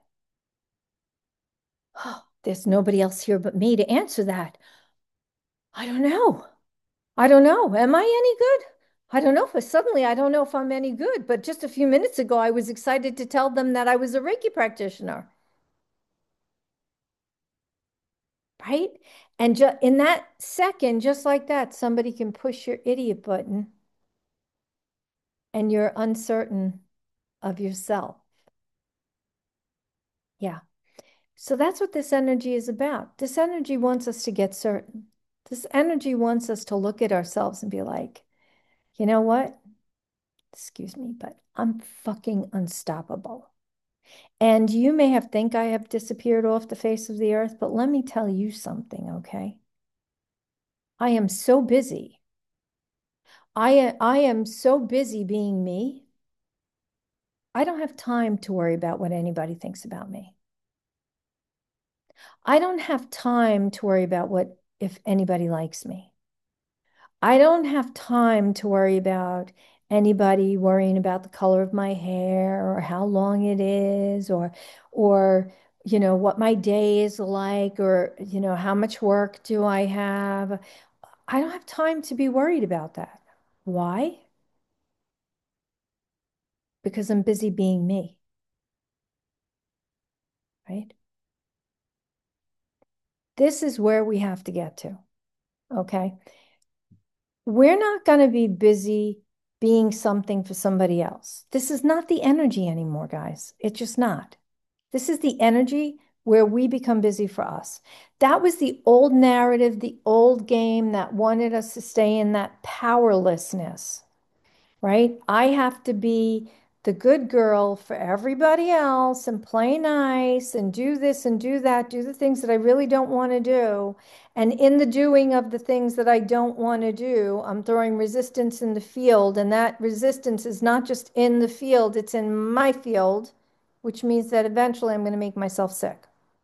oh, there's nobody else here but me to answer that. I don't know. I don't know. Am I any good? I don't know if suddenly I don't know if I'm any good, but just a few minutes ago, I was excited to tell them that I was a Reiki practitioner, right? And ju in that second, just like that, somebody can push your idiot button and you're uncertain of yourself. Yeah. So that's what this energy is about. This energy wants us to get certain. This energy wants us to look at ourselves and be like, you know what? Excuse me, but I'm fucking unstoppable. And you may have think I have disappeared off the face of the earth, but let me tell you something, okay? I am so busy. I, I am so busy being me. I don't have time to worry about what anybody thinks about me. I don't have time to worry about what if anybody likes me. I don't have time to worry about anybody worrying about the color of my hair or how long it is or or you know what my day is like or you know how much work do I have. I don't have time to be worried about that. Why? Because I'm busy being me, right? This is where we have to get to, okay? We're not going to be busy being something for somebody else. This is not the energy anymore, guys. It's just not. This is the energy where we become busy for us. That was the old narrative, the old game that wanted us to stay in that powerlessness, right? I have to be the good girl for everybody else and play nice and do this and do that, do the things that I really don't want to do. And in the doing of the things that I don't want to do, I'm throwing resistance in the field. And that resistance is not just in the field, it's in my field, which means that eventually I'm going to make myself sick.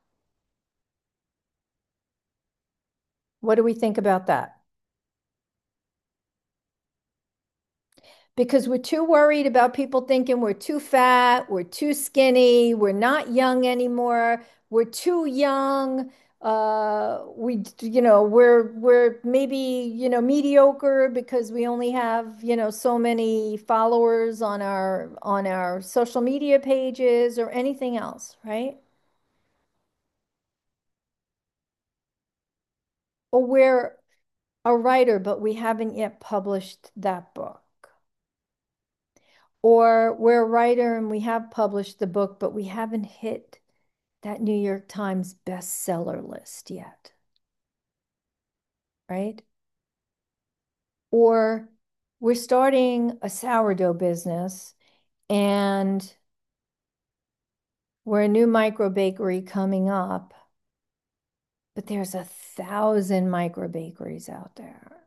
What do we think about that? Because we're too worried about people thinking we're too fat, we're too skinny, we're not young anymore, we're too young. Uh, we, you know, we're we're maybe, you know, mediocre because we only have, you know, so many followers on our on our social media pages or anything else, right? Or we're a writer, but we haven't yet published that book. Or we're a writer and we have published the book, but we haven't hit that New York Times bestseller list yet, right? Or we're starting a sourdough business and we're a new micro bakery coming up, but there's a thousand micro bakeries out there.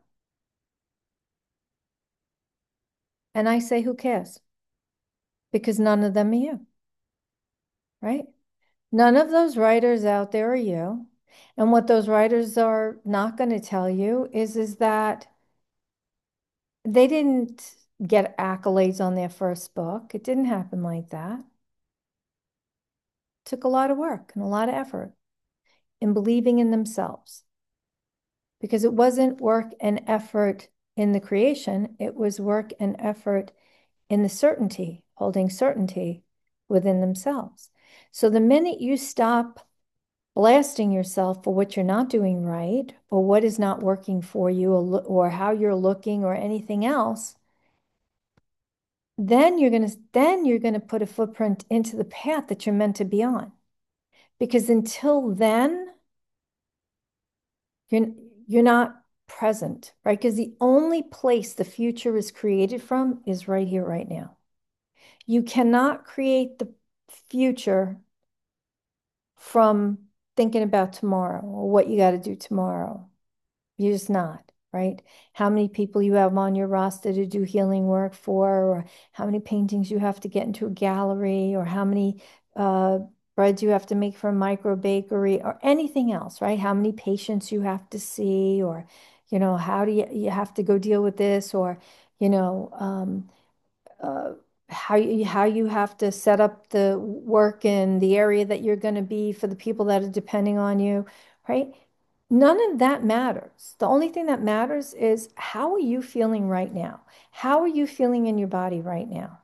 And I say, who cares? Because none of them are you, right? None of those writers out there are you. And what those writers are not going to tell you is, is that they didn't get accolades on their first book. It didn't happen like that. It took a lot of work and a lot of effort in believing in themselves because it wasn't work and effort in the creation. It was work and effort in the certainty, holding certainty within themselves. So the minute you stop blasting yourself for what you're not doing right or what is not working for you or, or how you're looking or anything else, then you're going to then you're going to put a footprint into the path that you're meant to be on. Because until then, you're you're not present, right? Because the only place the future is created from is right here, right now. You cannot create the future from thinking about tomorrow or what you got to do tomorrow. You're just not, right? How many people you have on your roster to do healing work for, or how many paintings you have to get into a gallery, or how many uh, breads you have to make for a micro bakery, or anything else, right? How many patients you have to see, or, you know, how do you, you have to go deal with this, or, you know, um, uh, how you how you have to set up the work in the area that you're going to be for the people that are depending on you, right? None of that matters. The only thing that matters is how are you feeling right now? How are you feeling in your body right now?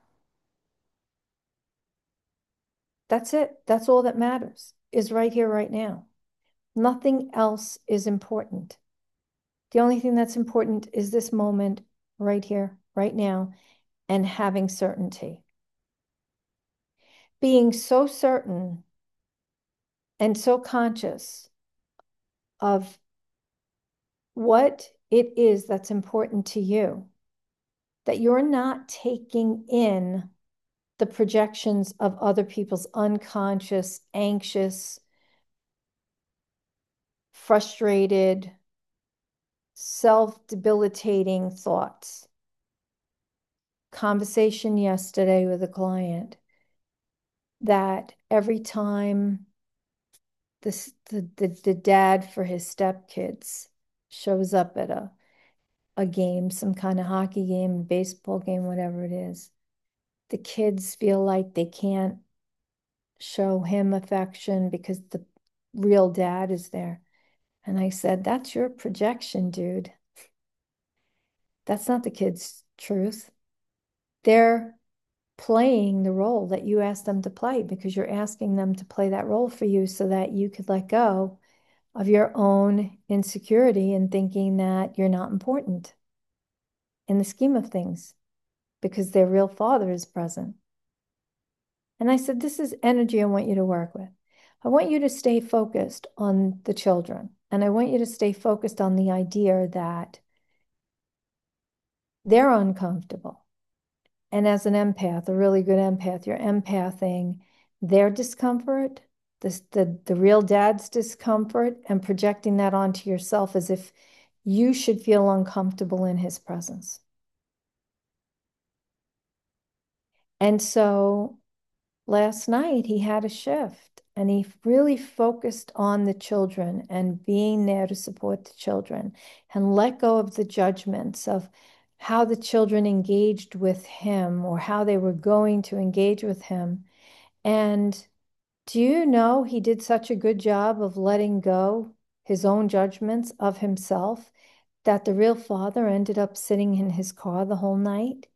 That's it. That's all that matters is right here, right now. Nothing else is important. The only thing that's important is this moment right here, right now, and having certainty. Being so certain and so conscious of what it is that's important to you that you're not taking in the projections of other people's unconscious, anxious, frustrated, self debilitating thoughts. Conversation yesterday with a client that every time this, the, the, the dad for his stepkids shows up at a, a game, some kind of hockey game, baseball game, whatever it is, the kids feel like they can't show him affection because the real dad is there. And I said, that's your projection, dude. That's not the kid's truth. They're playing the role that you asked them to play because you're asking them to play that role for you so that you could let go of your own insecurity and thinking that you're not important in the scheme of things because their real father is present. And I said, this is energy I want you to work with. I want you to stay focused on the children. And I want you to stay focused on the idea that they're uncomfortable. And as an empath, a really good empath, you're empathing their discomfort, this, the, the real dad's discomfort, and projecting that onto yourself as if you should feel uncomfortable in his presence. And so last night he had a shift and he really focused on the children and being there to support the children and let go of the judgments of how the children engaged with him or how they were going to engage with him. And do you know he did such a good job of letting go his own judgments of himself that the real father ended up sitting in his car the whole night,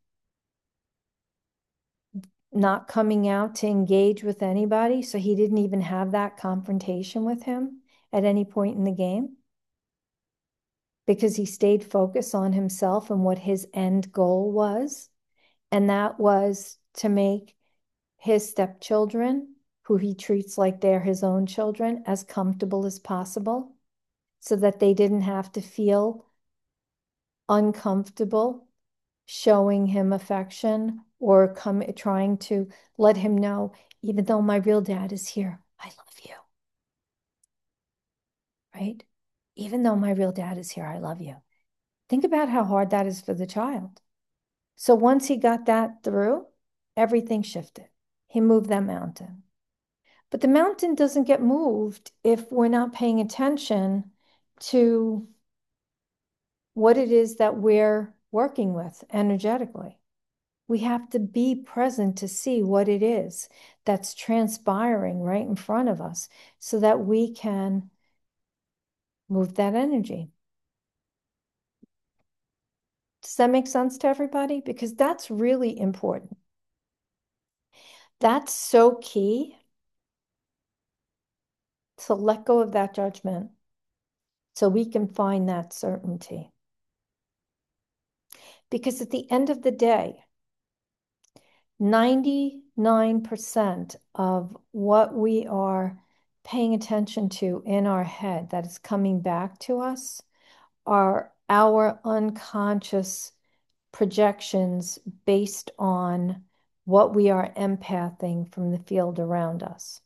not coming out to engage with anybody. So he didn't even have that confrontation with him at any point in the game because he stayed focused on himself and what his end goal was. And that was to make his stepchildren, who he treats like they're his own children, as comfortable as possible so that they didn't have to feel uncomfortable showing him affection or come trying to let him know, even though my real dad is here, I love you. Right? Even though my real dad is here, I love you. Think about how hard that is for the child. So once he got that through, everything shifted. He moved that mountain. But the mountain doesn't get moved if we're not paying attention to what it is that we're working with energetically. We have to be present to see what it is that's transpiring right in front of us so that we can move that energy. Does that make sense to everybody? Because that's really important. That's so key to let go of that judgment so we can find that certainty. Because at the end of the day, ninety-nine percent of what we are paying attention to in our head that is coming back to us are our unconscious projections based on what we are empathing from the field around us.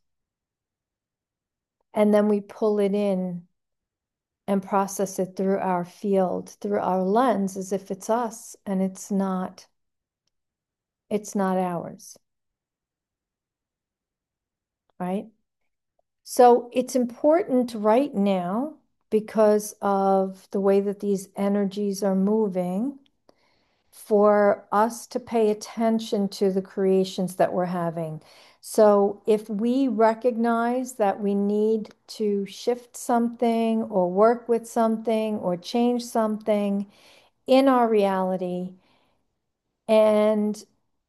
And then we pull it in and process it through our field, through our lens, as if it's us, and it's not, it's not ours. Right? So it's important right now because of the way that these energies are moving for us to pay attention to the creations that we're having. So if we recognize that we need to shift something or work with something or change something in our reality, and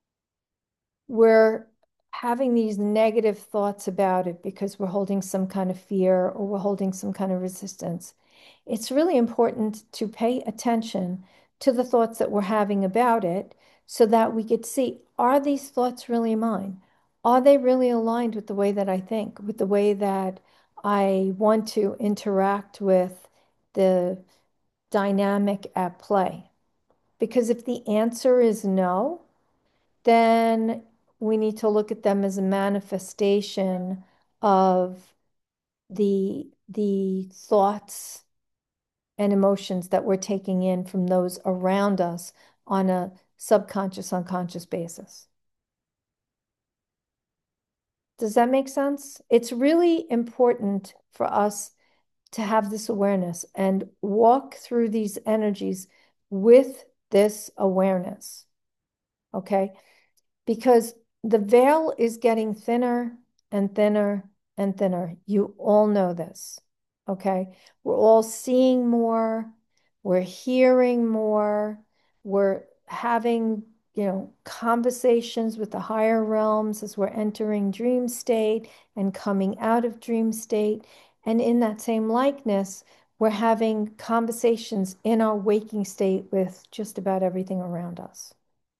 we're having these negative thoughts about it because we're holding some kind of fear or we're holding some kind of resistance, it's really important to pay attention to the thoughts that we're having about it so that we could see, are these thoughts really mine? Are they really aligned with the way that I think, with the way that I want to interact with the dynamic at play? Because if the answer is no, then we need to look at them as a manifestation of the the thoughts and emotions that we're taking in from those around us on a subconscious, unconscious basis. Does that make sense? It's really important for us to have this awareness and walk through these energies with this awareness. Okay? Because the veil is getting thinner and thinner and thinner. You all know this, okay? We're all seeing more, we're hearing more, we're having, you know, conversations with the higher realms as we're entering dream state and coming out of dream state. And in that same likeness, we're having conversations in our waking state with just about everything around us.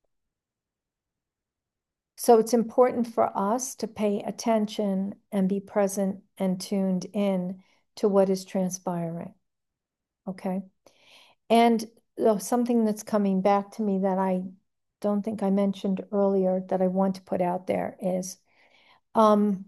So it's important for us to pay attention and be present and tuned in to what is transpiring. Okay. And uh, something that's coming back to me that I don't think I mentioned earlier that I want to put out there is um,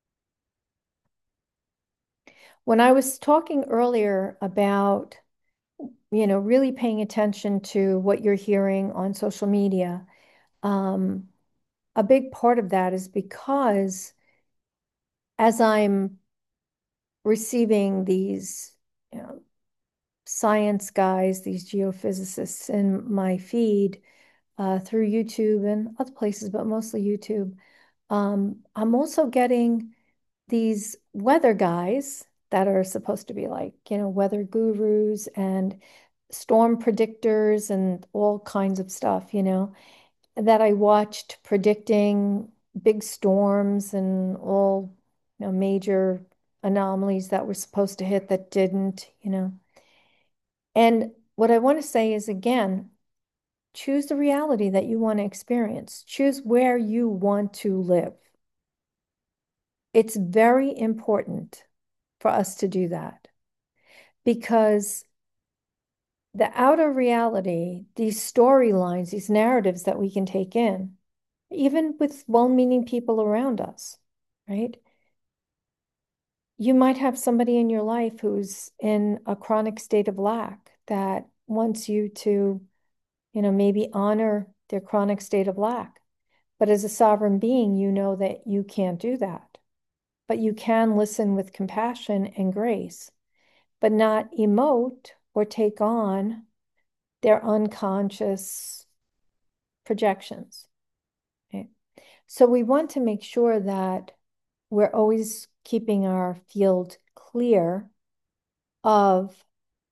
when I was talking earlier about, you know, really paying attention to what you're hearing on social media, um, a big part of that is because as I'm receiving these, you know, science guys, these geophysicists in my feed uh, through YouTube and other places, but mostly YouTube. Um, I'm also getting these weather guys that are supposed to be like, you know, weather gurus and storm predictors and all kinds of stuff, you know, that I watched predicting big storms and all, you know, major anomalies that were supposed to hit that didn't, you know. And what I want to say is again, choose the reality that you want to experience. Choose where you want to live. It's very important for us to do that because the outer reality, these storylines, these narratives that we can take in, even with well-meaning people around us, right? You might have somebody in your life who's in a chronic state of lack that wants you to, you know, maybe honor their chronic state of lack. But as a sovereign being, you know that you can't do that. But you can listen with compassion and grace, but not emote or take on their unconscious projections. Okay? So we want to make sure that we're always keeping our field clear of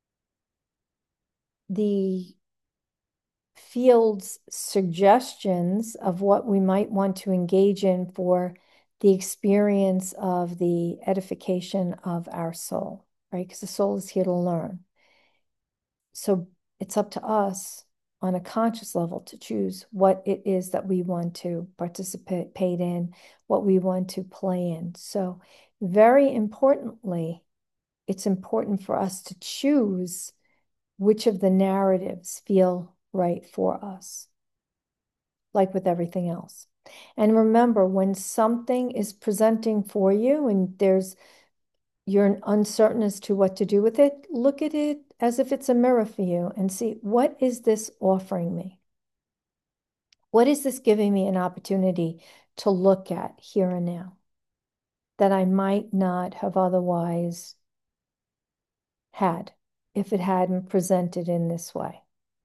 the field's suggestions of what we might want to engage in for the experience of the edification of our soul, right? Because the soul is here to learn. So it's up to us on a conscious level to choose what it is that we want to participate in, what we want to play in. So, very importantly, it's important for us to choose which of the narratives feel right for us, like with everything else. And remember, when something is presenting for you and there's you're uncertain as to what to do with it, look at it as if it's a mirror for you and see, what is this offering me? What is this giving me an opportunity to look at here and now that I might not have otherwise had if it hadn't presented in this way?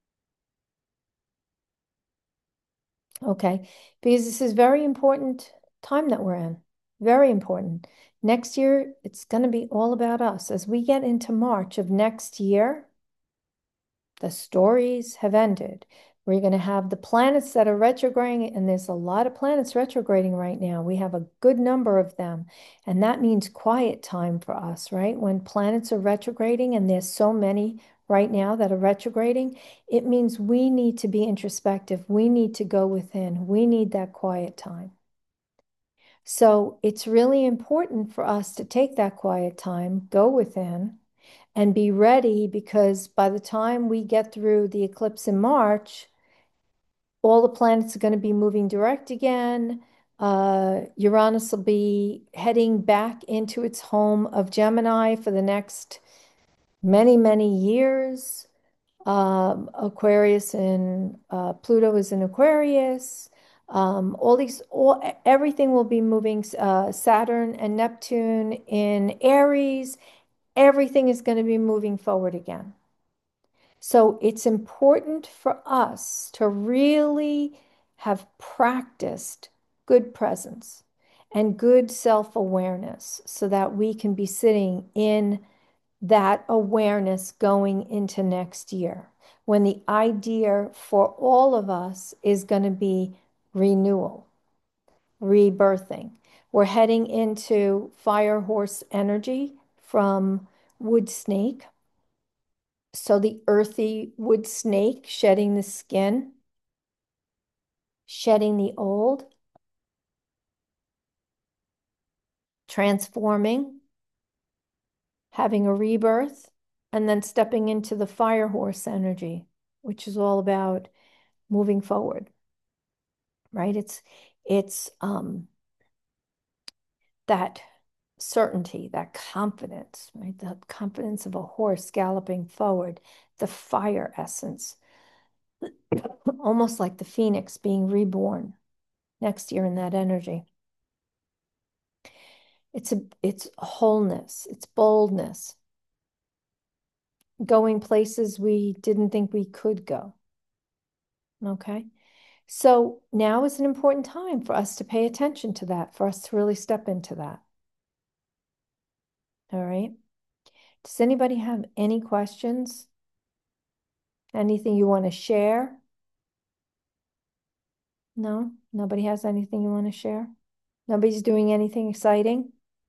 Okay, because this is very important time that we're in. Very important. Next year, it's going to be all about us. As we get into March of next year, the stories have ended. We're going to have the planets that are retrograding, and there's a lot of planets retrograding right now. We have a good number of them, and that means quiet time for us, right? When planets are retrograding, and there's so many right now that are retrograding, it means we need to be introspective. We need to go within. We need that quiet time. So it's really important for us to take that quiet time, go within, and be ready, because by the time we get through the eclipse in March, all the planets are going to be moving direct again. Uh, Uranus will be heading back into its home of Gemini for the next many, many years. Um, Aquarius and uh, Pluto is in Aquarius. Um, all these, all everything will be moving. Uh, Saturn and Neptune in Aries. Everything is going to be moving forward again. So it's important for us to really have practiced good presence and good self-awareness so that we can be sitting in that awareness going into next year, when the idea for all of us is going to be renewal, rebirthing. We're heading into fire horse energy from wood snake. So the earthy wood snake shedding the skin, shedding the old, transforming, having a rebirth, and then stepping into the fire horse energy, which is all about moving forward, right? It's it's um that certainty, that confidence, right? The confidence of a horse galloping forward, the fire essence, almost like the phoenix being reborn next year in that energy. It's a it's wholeness, it's boldness, going places we didn't think we could go. Okay. So now is an important time for us to pay attention to that, for us to really step into that. All right. Does anybody have any questions? Anything you want to share? No? Nobody has anything you want to share? Nobody's doing anything exciting?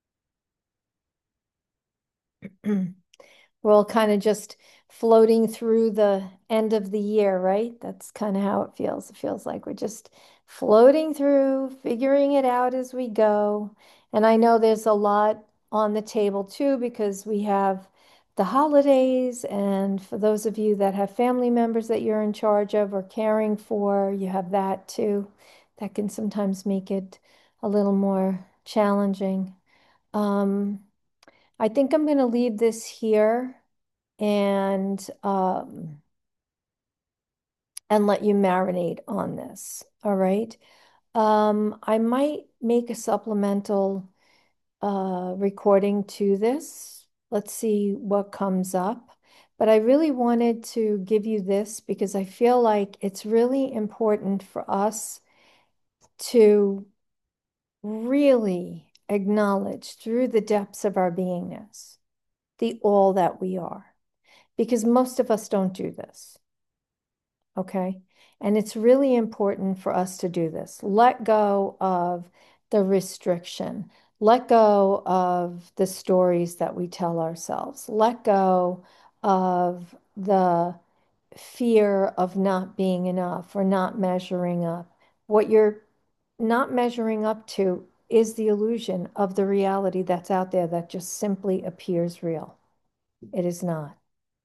We're all kind of just floating through the end of the year, right? That's kind of how it feels. It feels like we're just floating through, figuring it out as we go. And I know there's a lot on the table too, because we have the holidays. And for those of you that have family members that you're in charge of or caring for, you have that too. That can sometimes make it a little more challenging. Um, I think I'm going to leave this here and um, and let you marinate on this. All right. Um, I might make a supplemental uh, recording to this. Let's see what comes up. But I really wanted to give you this because I feel like it's really important for us to really acknowledge through the depths of our beingness the all that we are, because most of us don't do this. Okay. And it's really important for us to do this. Let go of the restriction. Let go of the stories that we tell ourselves. Let go of the fear of not being enough or not measuring up. What you're not measuring up to is the illusion of the reality that's out there that just simply appears real. It is not.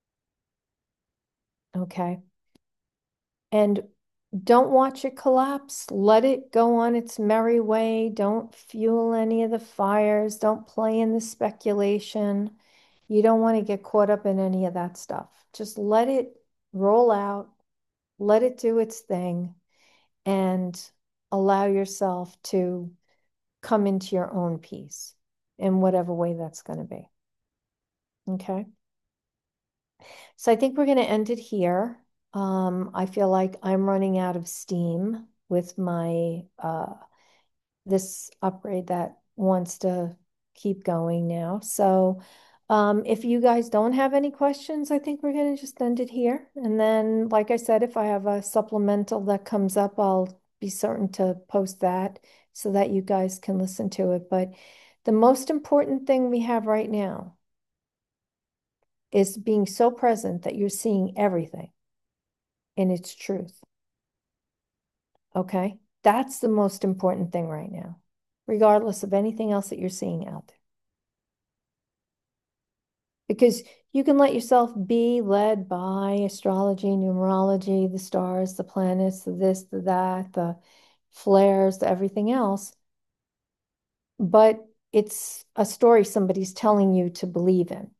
Okay. And don't watch it collapse. Let it go on its merry way. Don't fuel any of the fires. Don't play in the speculation. You don't want to get caught up in any of that stuff. Just let it roll out, let it do its thing, and allow yourself to come into your own peace in whatever way that's going to be. Okay. So I think we're going to end it here. Um, I feel like I'm running out of steam with my uh, this upgrade that wants to keep going now. So um, if you guys don't have any questions, I think we're going to just end it here. And then, like I said, if I have a supplemental that comes up, I'll be certain to post that so that you guys can listen to it. But the most important thing we have right now is being so present that you're seeing everything in its truth. Okay? That's the most important thing right now, regardless of anything else that you're seeing out there. Because you can let yourself be led by astrology, numerology, the stars, the planets, the this, the that, the flares, the everything else. But it's a story somebody's telling you to believe in.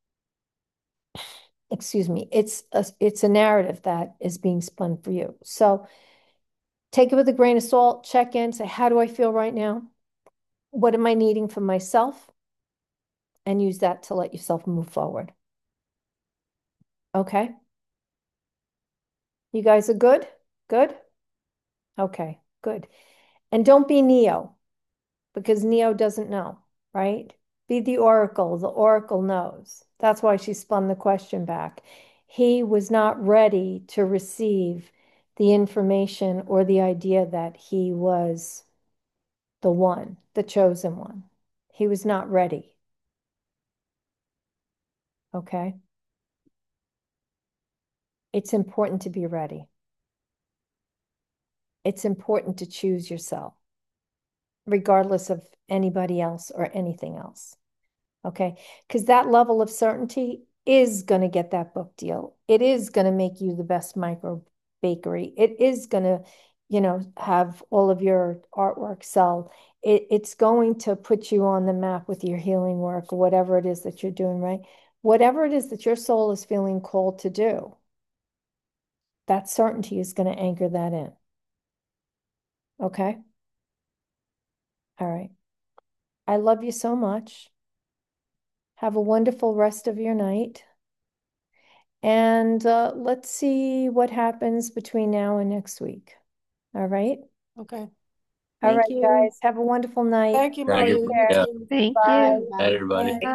Excuse me. It's a, it's a narrative that is being spun for you. So take it with a grain of salt, check in, say, how do I feel right now? What am I needing from myself? And use that to let yourself move forward. Okay. You guys are good? Good? Okay, good. And don't be Neo because Neo doesn't know, right? Be the Oracle. The Oracle knows. That's why she spun the question back. He was not ready to receive the information or the idea that he was the one, the chosen one. He was not ready. Okay. It's important to be ready. It's important to choose yourself, regardless of anybody else or anything else. Okay. Because that level of certainty is going to get that book deal. It is going to make you the best micro bakery. It is going to, you know, have all of your artwork sell. It, it's going to put you on the map with your healing work or whatever it is that you're doing, right? Whatever it is that your soul is feeling called to do, that certainty is going to anchor that in. Okay. All right. I love you so much. Have a wonderful rest of your night. And uh, let's see what happens between now and next week. All right. Okay. All Thank right, you. guys. Have a wonderful night. Thank you, Thank you. Take Marie. You care. Yeah. too. Thank Bye. you. Night, Bye. everybody.